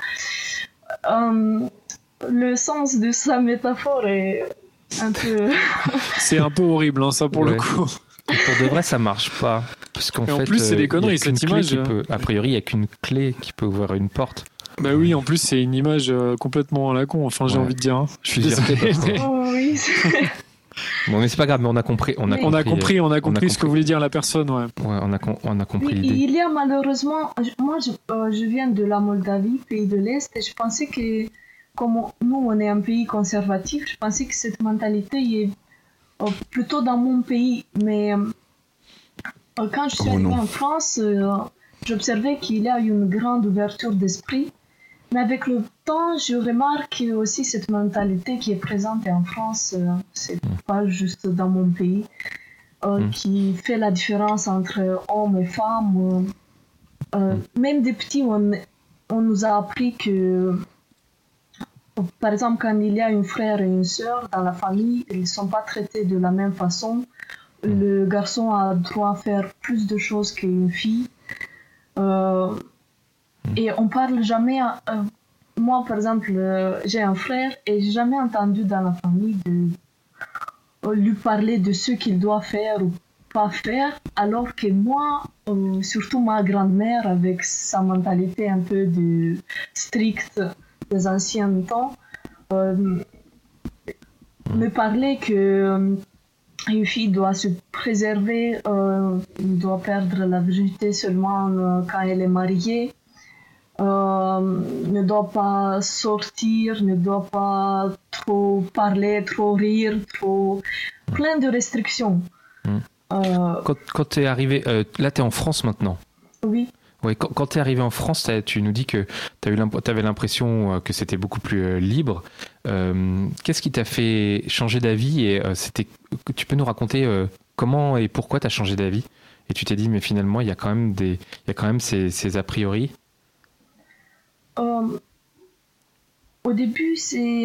euh, le sens de sa métaphore est un peu... C'est un peu horrible, hein, ça, pour Ouais. le coup. Pour de vrai, ça marche pas. Parce qu'en Et en fait, plus, c'est des euh, conneries, y a qu'une cette clé image. qui peut- a priori, il n'y a qu'une clé qui peut ouvrir une porte. Bah oui, en plus, c'est une image euh, complètement à la con, enfin, j'ai Ouais. envie de dire. Hein. Je suis Je dirais désolé. pas trop. Oh, oui, c'est- Bon, mais c'est pas grave, mais on a compris. On a Mais- On a compris, compris, on a compris ce compris. que voulait dire la personne, ouais. Ouais, on a, com- on a compris Oui, l'idée. il y a malheureusement, moi je, euh, je viens de la Moldavie, pays de l'Est, et je pensais que comme nous on est un pays conservatif, je pensais que cette mentalité est euh, plutôt dans mon pays. Mais euh, quand je suis Oh arrivée non. en France, euh, j'observais qu'il y a une grande ouverture d'esprit. Mais avec le temps, je remarque aussi cette mentalité qui est présente en France, euh, c'est pas juste dans mon pays. Euh, Mm. qui fait la différence entre hommes et femmes. Euh, euh, même des petits, on, on nous a appris que, par exemple, quand il y a un frère et une sœur dans la famille, ils ne sont pas traités de la même façon. Le garçon a droit à faire plus de choses qu'une fille. Euh, et on parle jamais... à- euh, moi, par exemple, euh, j'ai un frère et j'ai jamais entendu dans la famille de lui parler de ce qu'il doit faire ou pas faire, alors que moi, euh, surtout ma grand-mère, avec sa mentalité un peu de stricte des anciens temps, euh, me parlait que euh, une fille doit se préserver, euh, doit perdre la virginité seulement euh, quand elle est mariée, euh, ne doit pas sortir, ne doit pas trop parler, trop rire, trop... plein de restrictions. Mm. Euh, Quand, quand tu es arrivé, euh, là tu es en France maintenant. oui. Ouais, quand quand tu es arrivé en France, t'as- tu nous dis que tu avais l'impression euh, que c'était beaucoup plus euh, libre. Euh, Qu'est-ce qui t'a fait changer d'avis et euh, c'était, tu peux nous raconter euh, comment et pourquoi tu as changé d'avis? Et tu t'es dit, mais finalement, il y a quand même, des, il y a quand même ces, ces a priori. Euh, au début, c'est...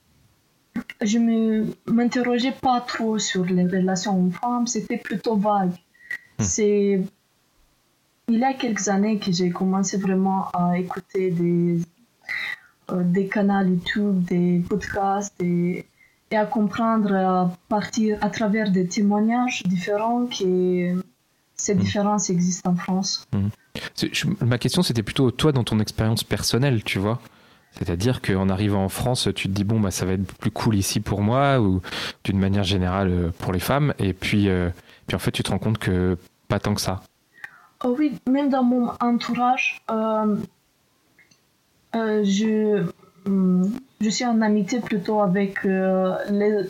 je ne m'interrogeais pas trop sur les relations hommes-femmes, c'était plutôt vague. Hmm. C'est... Il y a quelques années que j'ai commencé vraiment à écouter des, euh, des canaux YouTube, des podcasts et, et à comprendre à partir à travers des témoignages différents que ces différences existent en France. C'est- je- ma question, c'était plutôt toi dans ton expérience personnelle, tu vois. C'est-à-dire qu'en arrivant en France, tu te dis, bon, bah, ça va être plus cool ici pour moi, ou d'une manière générale euh, pour les femmes. Et puis, euh, puis en fait, tu te rends compte que pas tant que ça. Oh oui, même dans mon entourage, euh, euh, je, hum, je suis en amitié plutôt avec euh,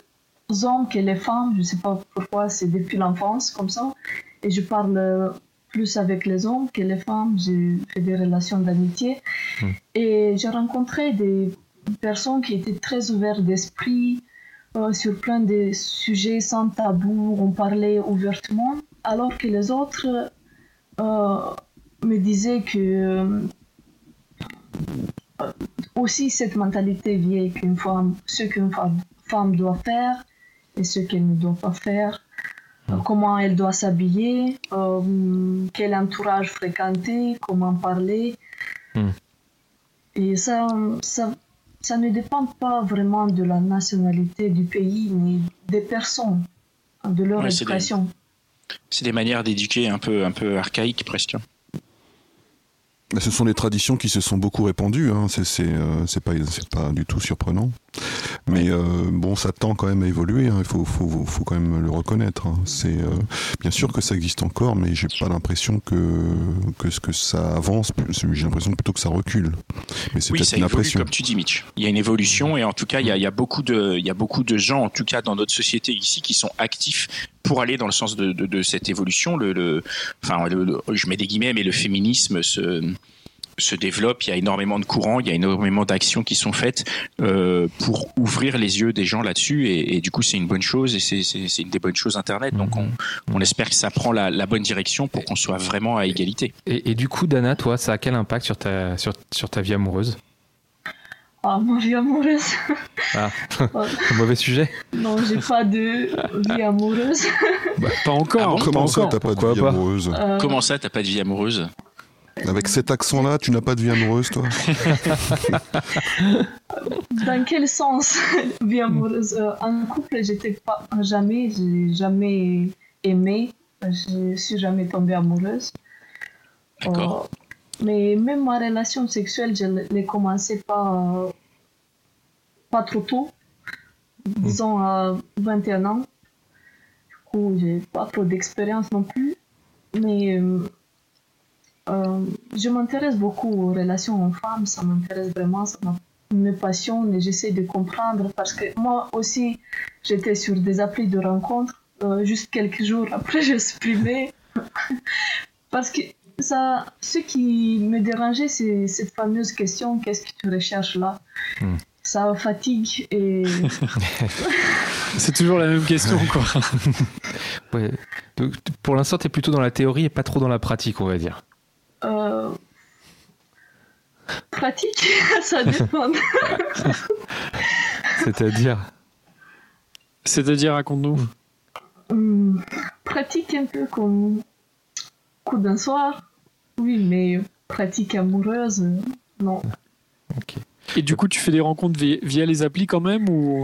les hommes que les femmes. Je ne sais pas pourquoi, c'est depuis l'enfance comme ça. Et je parle euh, plus avec les hommes que les femmes. J'ai fait des relations d'amitié. Mmh. Et j'ai rencontré des personnes qui étaient très ouvertes d'esprit euh, sur plein de sujets sans tabou. On parlait ouvertement. Alors que les autres euh, me disaient que euh, aussi cette mentalité vieille qu'une femme, ce qu'une femme doit faire et ce qu'elle ne doit pas faire, mmh. euh, comment elle doit s'habiller, euh, quel entourage fréquenter, comment parler. Mmh. Et ça, ça, ça ne dépend pas vraiment de la nationalité du pays ni des personnes, de leur ouais, éducation. C'est des, c'est des manières d'éduquer un peu, un peu archaïques presque. Ce sont des traditions qui se sont beaucoup répandues, hein. c'est, c'est, euh, c'est, pas, c'est pas du tout surprenant. Mais euh, bon, ça tend quand même à évoluer, hein. Il faut, faut, faut quand même le reconnaître. Hein. C'est, euh, bien sûr que ça existe encore, mais j'ai pas l'impression que, que, que ça avance, j'ai l'impression plutôt que ça recule. Mais c'est oui, peut-être ça une évolue, impression. Comme tu dis, Mitch. Il y a une évolution et en tout cas, il y a, il y a beaucoup de, il y a beaucoup de gens, en tout cas dans notre société ici, qui sont actifs pour aller dans le sens de, de, de cette évolution. Le, le, enfin, le, le, je mets des guillemets, mais le féminisme se, se développe. Il y a énormément de courants, il y a énormément d'actions qui sont faites euh, pour ouvrir les yeux des gens là-dessus. Et, et du coup, c'est une bonne chose et c'est, c'est, c'est une des bonnes choses Internet. Donc, on, on espère que ça prend la, la bonne direction pour qu'on soit vraiment à égalité. Et, et du coup, Dana, toi, ça a quel impact sur ta, sur, sur ta vie amoureuse ? Ah, ma vie amoureuse. Ah, mauvais sujet. Non, j'ai pas de vie amoureuse. Bah, pas encore. Ah bon, comment ça, encore. t'as pas de Pourquoi vie pas amoureuse euh... Comment ça, t'as pas de vie amoureuse ? Avec cet accent-là, tu n'as pas de vie amoureuse, toi ? Dans quel sens, vie amoureuse ? euh, En couple, j'étais pas jamais, j'ai jamais aimé, je suis jamais tombée amoureuse. D'accord. Euh, Mais même ma relation sexuelle, je l'ai commencé pas, pas trop tôt, disons à vingt et un ans. Du coup, j'ai pas trop d'expérience non plus. Mais euh, je m'intéresse beaucoup aux relations hommes-femmes, ça m'intéresse vraiment, ça me passionne et j'essaie de comprendre parce que moi aussi, j'étais sur des applis de rencontres, euh, juste quelques jours après, je supprimais. Parce que Ça, ce qui me dérangeait, c'est cette fameuse question « qu'est-ce que tu recherches là mm. ?» Ça fatigue et... C'est toujours la même question, quoi. Ouais. Donc, pour l'instant, tu es plutôt dans la théorie et pas trop dans la pratique, on va dire. Euh... Pratique, ça dépend. C'est-à-dire C'est-à-dire, raconte-nous. Hum, pratique un peu comme coup d'un soir. Oui, mais pratique amoureuse, non. Ok. Et du coup, tu fais des rencontres via, via les applis quand même ou...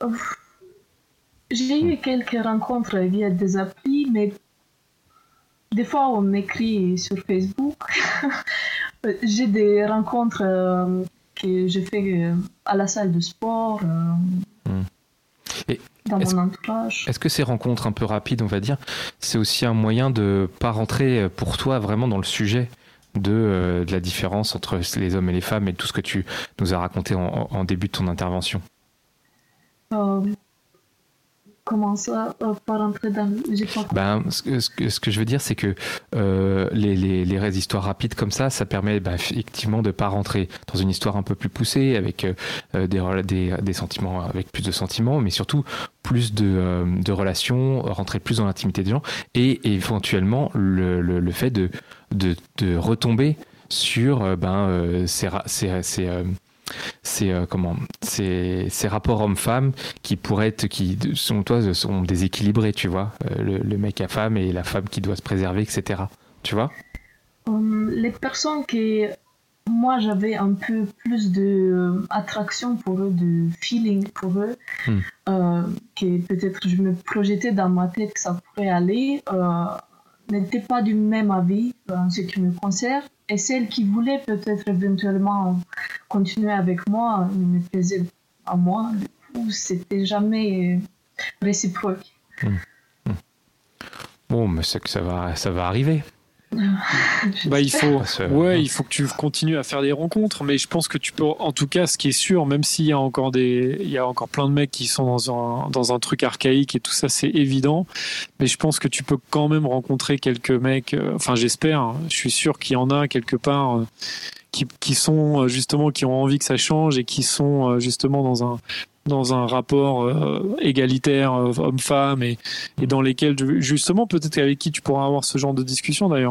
J'ai eu quelques rencontres via des applis, mais des fois on m'écrit sur Facebook. J'ai des rencontres euh, que je fais à la salle de sport, euh, mmh. Et dans mon entourage. Est-ce que ces rencontres un peu rapides, on va dire, c'est aussi un moyen de ne pas rentrer pour toi vraiment dans le sujet de, euh, de la différence entre les hommes et les femmes et tout ce que tu nous as raconté en, en début de ton intervention? euh, Comment ça, euh, pas rentrer dans le... J'ai pas... Ben, ce, que, ce, que, ce que je veux dire, c'est que euh, les, les, les histoires rapides comme ça, ça permet bah, effectivement de ne pas rentrer dans une histoire un peu plus poussée, avec euh, des, des, des sentiments, avec plus de sentiments, mais surtout plus de, euh, de relations, rentrer plus dans l'intimité des gens, et, et éventuellement le, le, le fait de, de, de retomber sur euh, ben, euh, ces... ces, ces euh, C'est euh, comment ces, ces rapports hommes-femmes qui pourraient être, qui selon toi sont déséquilibrés, tu vois, euh, le, le mec à femme et la femme qui doit se préserver, et cetera. Tu vois? Um, les personnes qui, moi, j'avais un peu plus de euh, attraction pour eux, de feeling pour eux, hmm. euh, que peut-être je me projetais dans ma tête que ça pourrait aller, euh, n'étaient pas du même avis en ce qui me concerne. Et celle qui voulait peut-être éventuellement continuer avec moi me plaisait à moi. Du coup, c'était jamais réciproque. Mmh. Mmh. Bon, mais c'est que ça va, ça va arriver. Bah, il faut, C'est- ouais, il faut que tu continues à faire des rencontres, mais je pense que tu peux, en tout cas, ce qui est sûr, même s'il y a encore des, il y a encore plein de mecs qui sont dans un, dans un truc archaïque et tout ça, c'est évident, mais je pense que tu peux quand même rencontrer quelques mecs, euh, enfin, j'espère, hein, je suis sûr qu'il y en a quelque part, euh, qui, qui sont, euh, justement, qui ont envie que ça change et qui sont, euh, justement, dans un, dans un rapport euh, égalitaire euh, homme-femme et, et dans lesquels justement peut-être avec qui tu pourras avoir ce genre de discussion d'ailleurs.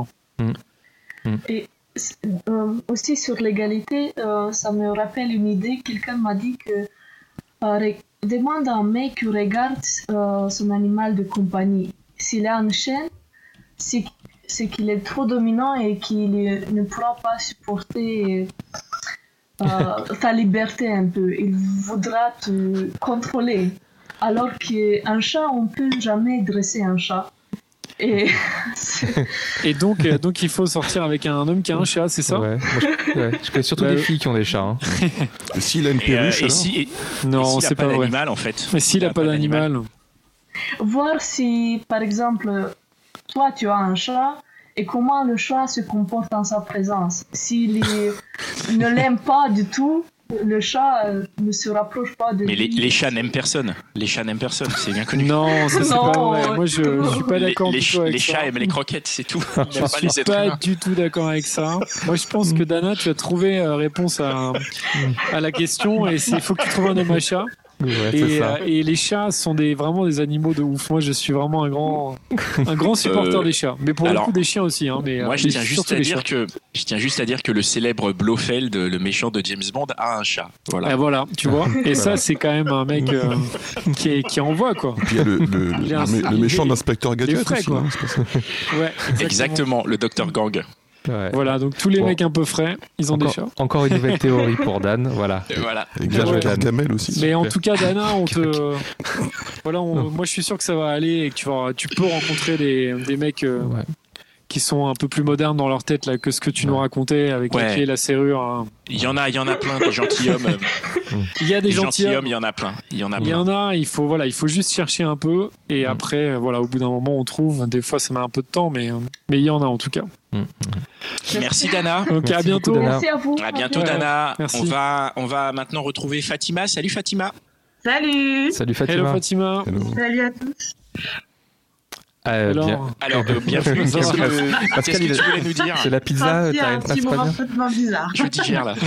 Et euh, aussi sur l'égalité, euh, ça me rappelle une idée. Quelqu'un m'a dit que euh, ré- demande à un mec qui regarde euh, son animal de compagnie. S'il a un chien, c'est, c'est qu'il est trop dominant et qu'il ne pourra pas supporter euh, ta liberté un peu. Il voudra te contrôler. Alors qu'un chat, on peut jamais dresser un chat. Et, c'est- Et donc, euh, donc il faut sortir avec un homme qui a un chat, c'est ça? Ouais, moi, je, ouais, je connais surtout Bah, des euh, filles qui ont des chats. hein. Et s'il a une Et, euh, perruche, et alors si, et, Non, et s'il a c'est pas, pas vrai. d'animal, en fait. Mais s'il Il a pas d'animal, voir si, par exemple, toi tu as un chat et comment le chat se comporte en sa présence. S'il est- ne l'aime pas du tout, le chat euh, ne se rapproche pas de Mais les, lui. les chats n'aiment personne. Les chats n'aiment personne, c'est bien connu. non, ça c'est Non, pas vrai. Moi, je, je suis pas Les, d'accord les du ch- tout avec les ça. chats aiment les croquettes, c'est tout. Ils Je n'aiment pas suis les êtres pas humains. du tout d'accord avec ça. Moi, je pense que Dana, tu as trouvé euh, réponse à, à la question et il faut que tu trouves un homme à chat. Ouais, c'est Et, ça. euh, et les chats sont des, vraiment des animaux de ouf. Moi, je suis vraiment un grand, un grand supporter Euh, des chats. Mais pour alors, le coup, des chiens aussi. Hein, mais, Moi, euh, je mais tiens, juste surtout à les dire chats. que, je tiens juste à dire que le célèbre Blofeld, le méchant de James Bond, a un chat. Voilà. Et voilà, tu vois. Et ça, c'est quand même un mec euh, qui, est, qui envoie, quoi. Puis il y a le, le, Il est le un- mé- le il est- méchant d'inspecteur Gadget frais, aussi. quoi. hein, c'est pas ça. Ouais, Exactement, le docteur Gang. Ouais. Voilà, donc tous les Bon. mecs un peu frais, ils ont des chats. Encore, encore une nouvelle théorie pour Dan. Voilà. Et voilà. Et Bien joué, Dan. Gargamel aussi. Mais en tout cas, Dana, on te. Voilà, on- moi je suis sûr que ça va aller et que tu, vas, tu peux rencontrer des, des mecs euh, Ouais. qui sont un peu plus modernes dans leur tête là, que ce que tu nous racontais avec Ouais. la clé et la serrure. hein. Il y en a, il y en a plein des gentilshommes. Il y a des Des gentilshommes. gentilshommes, il y en a plein. Il y en a Il y plein. en a, il faut, voilà, il faut juste chercher un peu et Mm. après, euh, voilà, au bout d'un moment, on trouve. Des fois, ça met un peu de temps, mais, euh, mais il y en a en tout cas. Merci Dana. Donc à Merci bientôt. beaucoup, Dana. Merci à vous. À bientôt Ouais, Dana. merci. On va, on va maintenant retrouver Fatima. Salut Fatima. Salut. Salut Hello Fatima. Fatima. Hello. Salut à tous. Euh, Alors, bien. Alors, euh, bienvenue. Qu'est-ce que, Pascal, qu'est-ce que il tu a- voulais nous dire? C'est la pizza, Sorti un t'arrêtes pas petit de moment bien. complètement bizarre. Je digère là.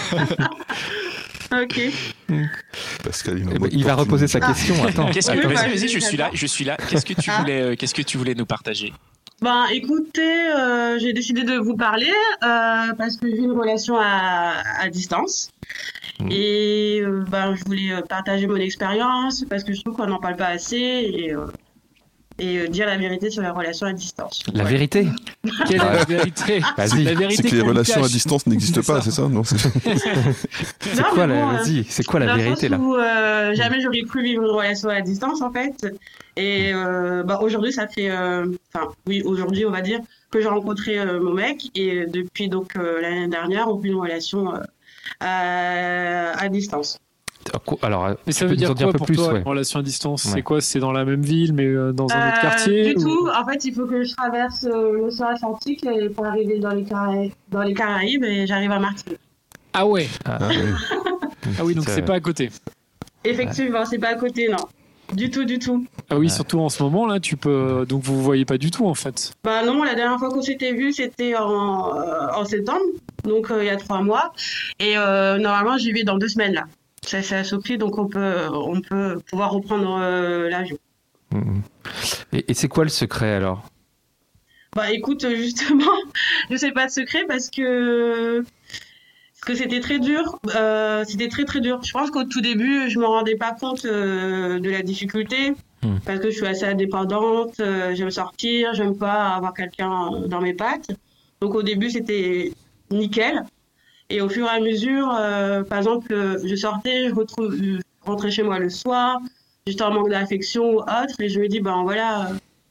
Ok. Pascal, il, est en Eh ben, mode il va tortue reposer sa Ah. question. Attends. Qu'est-ce que, Oui, vas-y, bah, vas-y, je oui, suis là, j'adore. je suis là. Qu'est-ce que tu Ah. voulais, euh, qu'est-ce que tu voulais nous partager? Ben, écoutez, euh, j'ai décidé de vous parler euh, parce que j'ai une relation à, à distance. Mhm. Et euh, ben, je voulais euh, partager mon expérience parce que je trouve qu'on n'en parle pas assez et, euh, et euh, dire la vérité sur les relations à distance. La Voilà. vérité. quelle est la vérité? Vas-y. La vérité C'est que les qu'on relations à cache. distance n'existent C'est pas, ça. c'est ça? Non, c'est- C'est Non, quoi mais la, bon, euh, vas-y, c'est quoi la Dans le vérité sens là? où euh, jamais j'aurais cru vivre une relation à distance en fait. Et euh, bah, aujourd'hui, ça fait, euh, enfin oui, aujourd'hui on va dire que j'ai rencontré euh, mon mec et depuis donc euh, l'année dernière, on vit une relation euh, à, à distance. Alors, Mais tu ça peux veut nous dire en dire quoi un peu pour plus, toi, ouais. une relation à distance? Ouais. C'est quoi? C'est dans la même ville, mais euh, dans un autre Euh, quartier? Du ou- tout. En fait, il faut que je traverse euh, l'océan Atlantique et pour arriver dans les, Cara- dans les Caraïbes et j'arrive à Martinique. Ah ouais. Ah, ouais. Ah oui, donc C'est- c'est pas à côté. Effectivement, c'est pas à côté, non. Du tout, du tout. Ah oui, Ouais. surtout en ce moment là, tu peux. Donc vous vous voyez pas du tout en fait. Bah non, la dernière fois qu'on s'était vu, c'était en, euh, en septembre, donc euh, il y a trois mois. Et euh, normalement, j'y vais dans deux semaines là. Ça c'est à Sophie, donc on peut, on peut pouvoir reprendre euh, l'avion. Mhm. Et, et c'est quoi le secret alors? Bah écoute, euh, justement, je sais pas de secret parce que parce que c'était très dur. Euh, c'était très très dur. Je pense qu'au tout début, je me rendais pas compte euh, de la difficulté. Hmm. Parce que je suis assez indépendante, euh, j'aime sortir, j'aime pas avoir quelqu'un dans mes pattes. Donc au début c'était nickel. Et au fur et à mesure, euh, par exemple, euh, je sortais, je, retrouve, je rentrais chez moi le soir, j'étais en manque d'affection ou autre, et je me dis, ben voilà,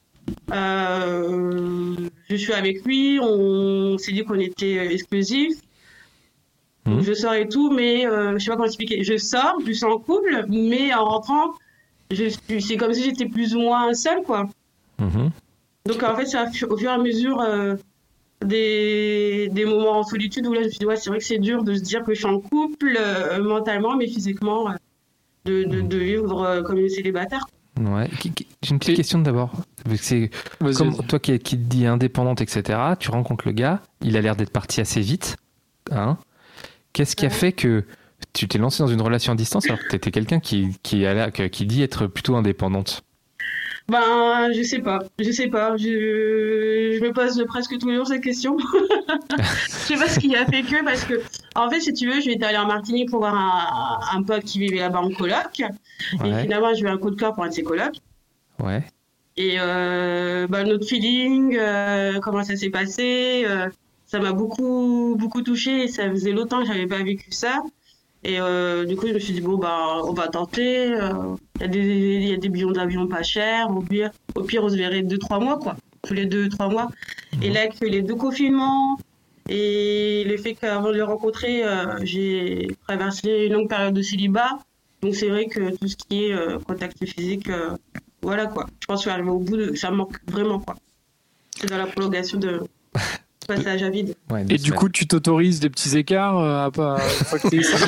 euh, je suis avec lui, on s'est dit qu'on était exclusifs. Mhm. Je sors et tout, mais euh, je sais pas comment expliquer. Je sors, je suis en couple, mais en rentrant, je suis, c'est comme si j'étais plus ou moins seule, quoi. Mhm. Donc en fait, c'est au fur et à mesure euh, des, des moments en solitude où là, je me suis dit, ouais, c'est vrai que c'est dur de se dire que je suis en couple euh, mentalement, mais physiquement, euh, de, de, de vivre euh, comme une célibataire. Ouais. J'ai une petite question d'abord. C'est comme toi qui, qui te dis indépendante, et cetera. Tu rencontres le gars, il a l'air d'être parti assez vite. Hein. Qu'est-ce qui a fait que tu t'es lancé dans une relation à distance alors que tu étais quelqu'un qui, qui, a l'air, qui dit être plutôt indépendante? Ben, je sais pas, je sais pas. Je, je me pose presque tous les jours cette question. Je sais pas ce qui a fait que, parce que, en fait, si tu veux, j'étais allée en Martinique pour voir un, un pote qui vivait là-bas en coloc. Ouais. Et finalement, j'ai eu un coup de cœur pour un de ses colocs. Ouais. Et euh, ben, notre feeling, euh, comment ça s'est passé, euh, ça m'a beaucoup, beaucoup touchée. Et ça faisait longtemps que j'avais pas vécu ça. Et euh, du coup, je me suis dit, bon, bah, on va tenter. Il euh, y a des, il y a des billets d'avion pas chers. Au pire, au pire, on se verrait deux, trois mois, quoi. Tous les deux, trois mois. Mmh. Et là, avec les deux confinements et le fait qu'avant de les rencontrer, euh, j'ai traversé une longue période de célibat. Donc, c'est vrai que tout ce qui est euh, contact physique, euh, voilà, quoi. Je pense que je suis arrivée au bout de... Ça me manque vraiment, quoi. C'est dans la prolongation de... passage à vide. Ouais, et du coup, tu t'autorises des petits écarts euh, à pas que t'es ici.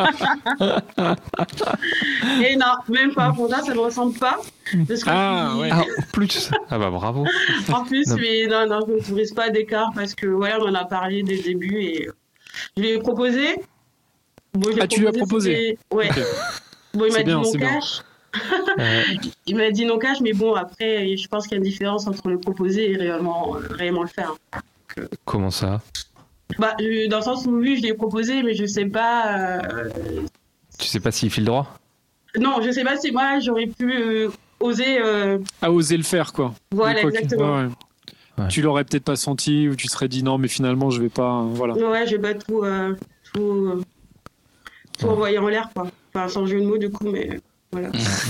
Et non, même pas. Pour ça, ça ne me ressemble pas. Parce que ah, puis... ouais. Ah, plus. Ah bah bravo. En plus, non. mais non, non, je ne m'autorise pas d'écart parce que voilà, on en a parlé dès le début et je lui ai proposé. Bon, ah, tu lui as proposé? Ouais. Okay. Bon, il m'a bien, dit non cash. euh... Il m'a dit non cash, mais bon, après, je pense qu'il y a une différence entre le proposer et réellement, réellement le faire. Que... Comment ça? Bah, dans le sens où oui, je l'ai proposé, mais je sais pas. Euh... Tu sais pas s'il file droit? Non, je sais pas si moi j'aurais pu euh, oser. Euh... À oser le faire, quoi. Voilà, quoi exactement. Ouais, ouais. Ouais. Tu l'aurais peut-être pas senti ou tu te serais dit non, mais finalement je vais pas. Euh, voilà. Ouais, je vais pas tout, euh, tout, euh, tout ouais. envoyer en l'air, quoi. Enfin, sans jeu de mots, du coup, mais voilà.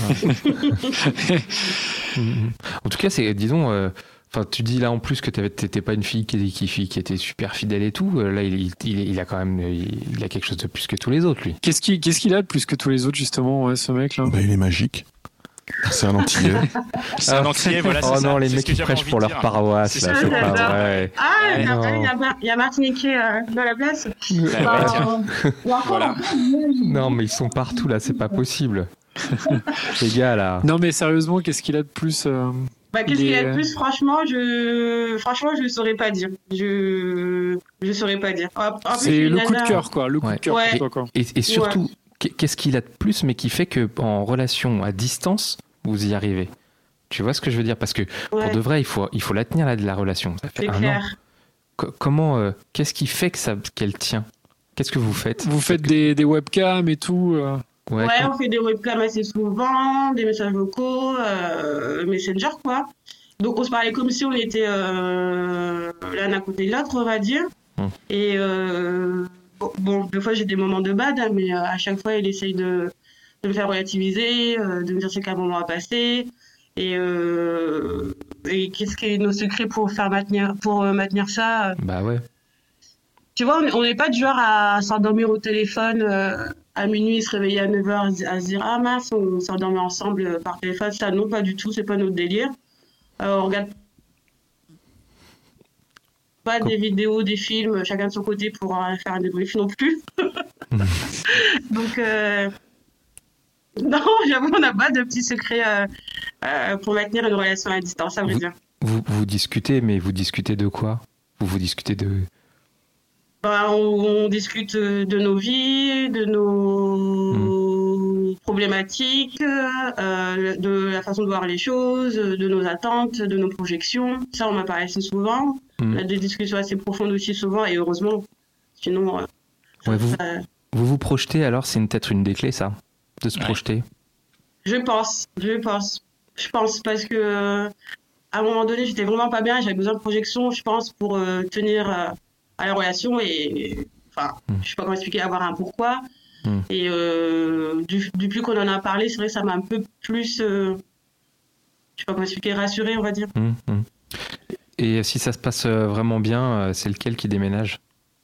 En tout cas, c'est, disons. Euh... Enfin, tu dis là en plus que tu n'étais pas une fille qui, qui, qui était super fidèle et tout. Là, il, il, il a quand même il, il a quelque chose de plus que tous les autres, lui. Qu'est-ce qu'il, qu'est-ce qu'il a de plus que tous les autres, justement, ouais, ce mec-là? Bah, il est magique. C'est un antillais. C'est un antillais, voilà. Oh c'est non, ça. les c'est mecs qui prêchent pour leur paroisse, c'est là, c'est pas vrai. Ah, il y a, il y a Martiniquais euh, dans la place. Bah, voilà. Non, mais ils sont partout, là, c'est pas possible. Les gars, là. Non, mais sérieusement, qu'est-ce qu'il a de plus euh... Bah, qu'est-ce qu'il y a de plus? Franchement, je franchement, je saurais pas dire. Je je saurais pas dire. En plus, c'est le nana... coup de cœur, quoi. Le coup ouais. de cœur ouais. pour toi, quoi. Et, et surtout, ouais. qu'est-ce qu'il a de plus, mais qui fait que en relation à distance, vous y arrivez? Tu vois ce que je veux dire? Parce que ouais. pour de vrai, il faut il faut la tenir là de la relation. Ça fait c'est un clair. an. C- comment euh, qu'est-ce qui fait que ça qu'elle tient? Qu'est-ce que vous faites? Vous faites des que... des webcams et tout. Euh... Ouais, ouais quand... on fait des webcams assez souvent, des messages vocaux, euh, Messenger, quoi. Donc, on se parlait comme si on était euh, l'un à côté de l'autre, on va dire. Hum. Et euh, bon, des fois, j'ai des moments de bad, mais euh, à chaque fois, il essaye de, de me faire relativiser, euh, de me dire c'est qu'un moment à passer. Et, euh, et qu'est-ce qui est nos secrets pour, faire maintenir, pour euh, maintenir ça? Bah ouais. Tu vois, on n'est pas du genre à s'endormir au téléphone... Euh, à minuit, se réveiller à neuf heures, à se dire « Ah mince, on s'endormait ensemble par téléphone ». Ça, non, pas du tout, c'est pas notre délire. Euh, on regarde pas des vidéos, des films, chacun de son côté pour euh, faire un débrief non plus. Donc, euh... non, j'avoue, on n'a pas de petits secrets euh, euh, pour maintenir une relation à distance, ça veut vous, dire. Vous, vous discutez, mais vous discutez de quoi? Vous vous discutez de... Bah, on, on discute de nos vies, de nos mmh. problématiques, euh, de la façon de voir les choses, de nos attentes, de nos projections. Ça, on m'en parle assez souvent. Mmh. On a des discussions assez profondes aussi souvent, et heureusement. Sinon, euh, ouais, vous, ça... vous vous projetez alors? C'est une, peut-être une des clés, ça, de se ouais. projeter. Je pense, je pense. Je pense, parce que à un moment donné, j'étais vraiment pas bien, j'avais besoin de projection, je pense, pour euh, tenir... Euh, à la relation et enfin mmh. je sais pas comment expliquer, avoir un pourquoi mmh. et euh, du, depuis qu'on en a parlé, c'est vrai que ça m'a un peu plus euh, je sais pas comment expliquer, rassurée, on va dire. mmh. Et si ça se passe vraiment bien, c'est lequel qui déménage?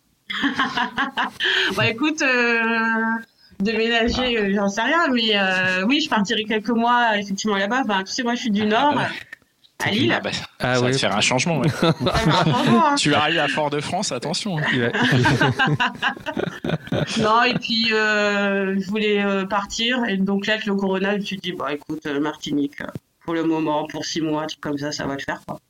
Bah écoute, euh, déménager euh, j'en sais rien, mais euh, oui, je partirai quelques mois effectivement là-bas. Enfin, tu sais, moi je suis du Nord. À Lille. Ah bah, Ah ça ouais. va te faire un changement. Ouais. Ça va faire un changement, hein. Tu vas arriver à Fort-de-France, attention. hein. Ouais. Non, et puis euh, je voulais euh, partir. Et donc là, avec le Corona, je me suis dit, bah écoute, euh, Martinique, euh, pour le moment, pour six mois, un truc comme ça, ça va le faire, quoi.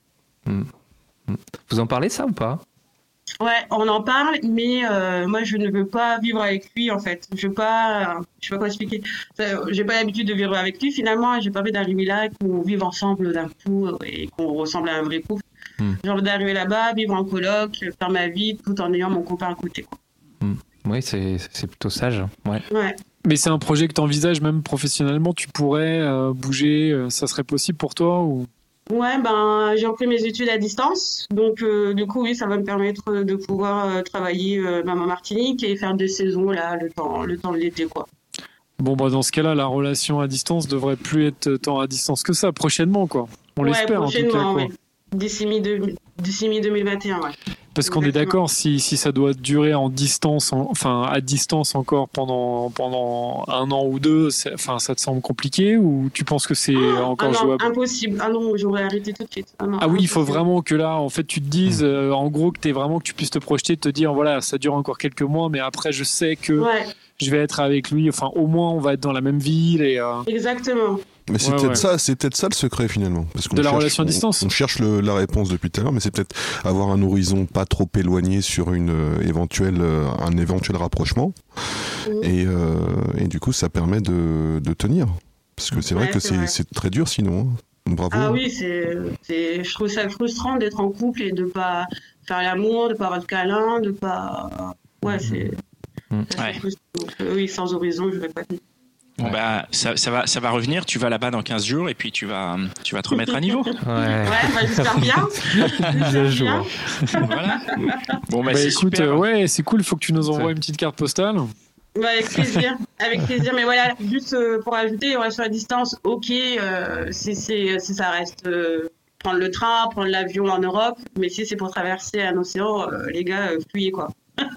Vous en parlez ça ou pas? Ouais, on en parle, mais euh, moi, je ne veux pas vivre avec lui, en fait. Je veux pas, euh, je sais pas comment expliquer. Ça, J'ai pas l'habitude de vivre avec lui, finalement, et j'ai pas envie d'arriver là et qu'on vive ensemble d'un coup euh, et qu'on ressemble à un vrai couple. Hmm. J'ai envie d'arriver là-bas, vivre en coloc, faire ma vie, tout en ayant mon copain à côté, quoi. Oui, c'est c'est plutôt sage. Ouais. Ouais. Mais c'est un projet que tu envisages même professionnellement, tu pourrais euh, bouger, euh, ça serait possible pour toi ou... Ouais, ben, j'ai repris mes études à distance. Donc, euh, du coup, oui, ça va me permettre de pouvoir euh, travailler euh, même en Martinique et faire des saisons, là, le temps, le temps de l'été, quoi. Bon, bah dans ce cas-là, la relation à distance devrait plus être tant à distance que ça, prochainement, quoi. On Ouais, l'espère, en tout cas, prochainement, quoi. ouais. D'ici mi-deux- d'ici mi deux mille vingt et un, ouais. Parce qu'on est Exactement. d'accord, si, si ça doit durer en distance, en- enfin à distance encore pendant, pendant un an ou deux, c'est- enfin, ça te semble compliqué ou tu penses que c'est encore Ah non, jouable? impossible. Ah non, j'aurais arrêté tout de suite. Ah, non, Ah oui, il faut impossible. vraiment que là, en fait, tu te dises, euh, en gros, que t'es vraiment, que tu puisses te projeter, te dire, voilà, ça dure encore quelques mois, mais après, je sais que Ouais, je vais être avec lui. Enfin, au moins, on va être dans la même ville et. euh, exactement. Mais c'est Ouais, peut-être ouais. ça, c'est peut-être ça le secret finalement. Parce qu'on De la cherche- relation à on- distance. On, cherche le- la réponse depuis tout à l'heure, mais c'est peut-être avoir un horizon pas trop éloigné sur une euh, éventuelle, euh, un éventuel rapprochement. Mhm. Et, euh, et du coup, ça permet de, de tenir. Parce que c'est vrai Ouais, que c'est c'est vrai. c'est très dur sinon. hein. Bravo. Ah oui, c'est, c'est, je trouve ça frustrant d'être en couple et de pas faire l'amour, de pas avoir de câlin, de pas. Ouais, c'est. Mhm. c'est Ouais. frustrant. Donc, euh, oui, sans horizon, je vais pas tenir. Bon, Ouais. bah, ça, ça, va, ça va revenir. Tu vas là-bas dans quinze jours et puis tu vas, tu vas te remettre à niveau. Ouais. Ouais, bah, j'espère bien. Mise à jour. bien. Voilà. Bon, bah, Bah, c'est écoute, super. euh, ouais, c'est cool, il faut que tu nous envoies Ça. une petite carte postale. Bah, avec plaisir, avec plaisir. Mais voilà, juste euh, pour ajouter, on reste sur la distance. Ok, euh, si, c'est, si ça reste euh, prendre le train, prendre l'avion en Europe, mais si c'est pour traverser un océan, euh, les gars, euh, fuyez quoi.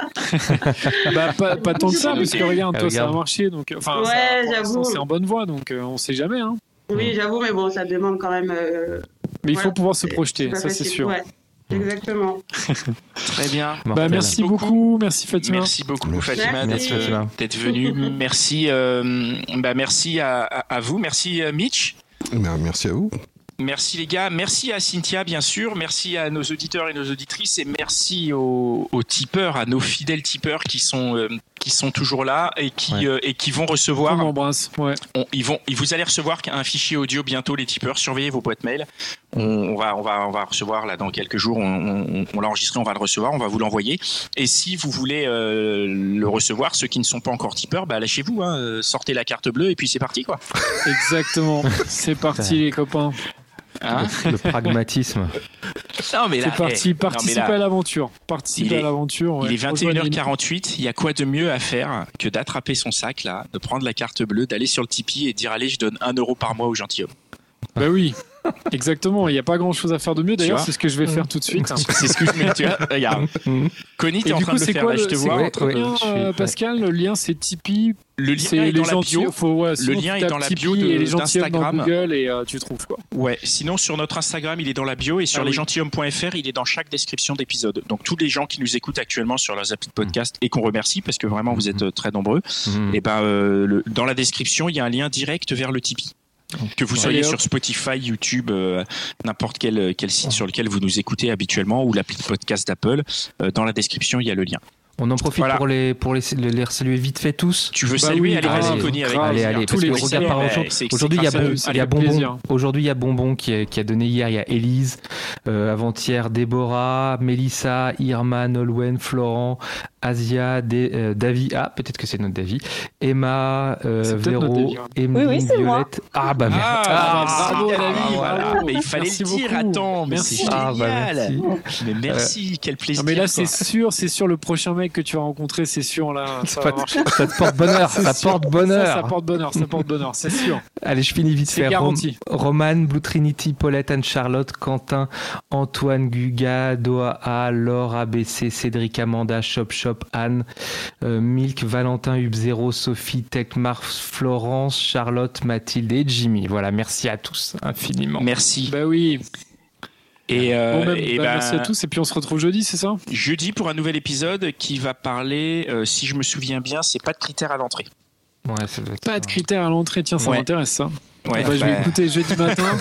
Bah, pas, pas tant que ça, parce que regarde, Ah, toi, ça a regarde. marché. Donc, enfin, Ouais, ça, pour l'instant, j'avoue. c'est en bonne voie, donc euh, on sait jamais. Hein. Oui, j'avoue, mais bon, ça demande quand même. euh, Mais il voilà, faut pouvoir se c'est- projeter, pas ça c'est facile. sûr. Ouais, exactement. Très bien. Bah, Mortel. merci beaucoup. beaucoup, merci Fatima. Merci beaucoup, Merci. Fatima, Merci, d'être, Fatima. d'être venue. Merci, euh, bah, merci à, à- à vous. Merci, euh, Mitch. Bah, merci à vous. Merci les gars, merci à Cynthia bien sûr, merci à nos auditeurs et nos auditrices et merci aux, aux tipeurs, à nos fidèles tipeurs qui sont euh, qui sont toujours là et qui Ouais. euh, et qui vont On recevoir. embrasse. Ouais. On- ils vont, ils vous allez recevoir un fichier audio bientôt les tipeurs. Surveillez vos boîtes mail. On, on va on va on va recevoir là dans quelques jours. On, on, on l'a enregistré, on va le recevoir, on va vous l'envoyer. Et si vous voulez euh, le recevoir, ceux qui ne sont pas encore tipeurs, bah lâchez-vous, hein, euh, sortez la carte bleue et puis c'est parti quoi. Exactement. C'est parti, les copains. Hein Le pragmatisme. non mais là, C'est parti. eh, Participez non, mais là, à l'aventure. Participez il est- à l'aventure. ouais. Il est vingt et une heures Rejoignez-nous. quarante-huit, il y a quoi de mieux à faire que d'attraper son sac là, de prendre la carte bleue, d'aller sur le Tipeee et de dire allez je donne un euro par mois au gentilhomme. Bah oui. Exactement. Il n'y a pas grand chose à faire de mieux. D'ailleurs, vois c'est ce que je vais faire tout de suite. hein. C'est ce que je mets, tu vois, regarde. Connie, Et t'es en du train coup, de le c'est faire quoi là, le, je te c'est vois. quoi Ouais, le ouais, lien, je suis- euh, ouais. Pascal? Le lien, c'est Tipeee. Le lien C'est est les dans la gentilshommes. bio. Faut, ouais, sinon, lien tu est tapes dans la Tipeee bio de- et les gentilshommes dans d'Instagram. Google et euh, tu trouves quoi. Ouais, sinon sur notre Instagram, il est dans la bio et sur Ah oui. lesgentilhommes point f r, il est dans chaque description d'épisode. Donc tous les gens qui nous écoutent actuellement sur leurs applis de podcast et qu'on remercie parce que vraiment vous êtes euh, très nombreux, Mhm. et ben euh, le- dans la description, il y a un lien direct vers le Tipeee. Que vous soyez Allez, hop. sur Spotify, YouTube, euh, n'importe quel, quel site sur lequel vous nous écoutez habituellement ou l'appli de podcast d'Apple, euh, dans la description, il y a le lien. On en profite Voilà. pour les pour les, les, les saluer vite fait tous. Tu veux Bah saluer, oui, allez, grave, vas-y, Connie, avec grave. Allez, plaisir. allez, Tous parce les que oui, regarde c'est par vrai, exemple, c'est- c'est aujourd'hui il y a, grâce à bon, eux. il y a Avec bonbon. plaisir. Aujourd'hui il y a bonbon qui a, qui a donné hier. Il y a Élise, euh, avant-hier Déborah, Mélissa, Irma, Nolwenn, Florent, Asia, Dé- euh, Davy. Ah peut-être que c'est notre Davy. Emma, euh, C'est peut-être notre Véro, Davy, hein. Emeline, Oui, oui, c'est moi. Violette. Ah bah merde. Ah, Ah, merci, bravo, ah, David, voilà. bravo. Mais il fallait Merci le dire, beaucoup. attends, mais Merci. c'est Ah, bah, génial. merci. Mais merci, quel plaisir. Non, mais là, quoi. c'est sûr, c'est sûr, le prochain mec que tu vas rencontrer, c'est sûr, là, ça Ça va marcher. ça te porte bonheur, C'est ça sûr. porte bonheur. Ça, ça porte bonheur, ça porte bonheur, c'est sûr. Allez, je finis vite C'est fait. garanti. Rom- Romane, Blue Trinity, Paulette, Anne-Charlotte, Quentin, Antoine, Guga, Doha, Laure, A B C, Cédric, Amanda, Shop Shop, Top, Anne, euh, Milk, Valentin, Hubzero, Sophie, Techmar, Florence, Charlotte, Mathilde et Jimmy. Voilà, merci à tous infiniment. Merci. Bah oui. Et, euh, bon, bah, et bah, bah, merci à tous et puis on se retrouve jeudi, c'est ça? Jeudi pour un nouvel épisode qui va parler, euh, si je me souviens bien, c'est pas de critères à l'entrée. Ouais, ça doit être Pas ça. de critères à l'entrée, tiens, ça Ouais. m'intéresse ça. Ouais, Bah, je vais bah, écouter jeudi matin.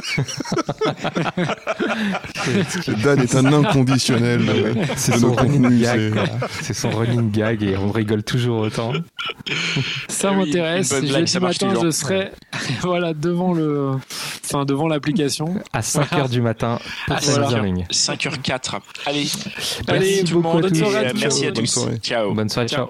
Dan est un inconditionnel. C'est de son nos running contenus, gag, c'est- quoi. C'est son running gag et on rigole toujours autant. Ça Oui, m'intéresse. une bonne blague, Jeudi ça marche matin, toujours. je serai voilà, devant, le... enfin, devant l'application. À cinq heures du matin pour Ah, faire voilà. bien en ligne. cinq heures quatre. Allez, Allez, Merci tout le beaucoup à monde. tous. et, Bonne soirée à euh, tous. merci à Bonne tous. soirée. Ciao. Bonne soirée, ciao.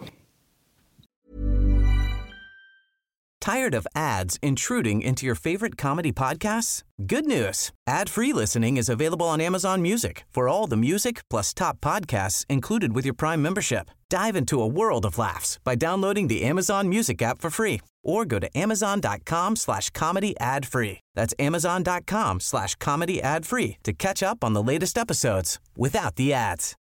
Tired of ads intruding into your favorite comedy podcasts? Good news. Ad-free listening is available on Amazon Music for all the music plus top podcasts included with your Prime membership. Dive into a world of laughs by downloading the Amazon Music app for free or go to amazon.com slash comedy ad free. That's amazon.com slash comedy ad free to catch up on the latest episodes without the ads.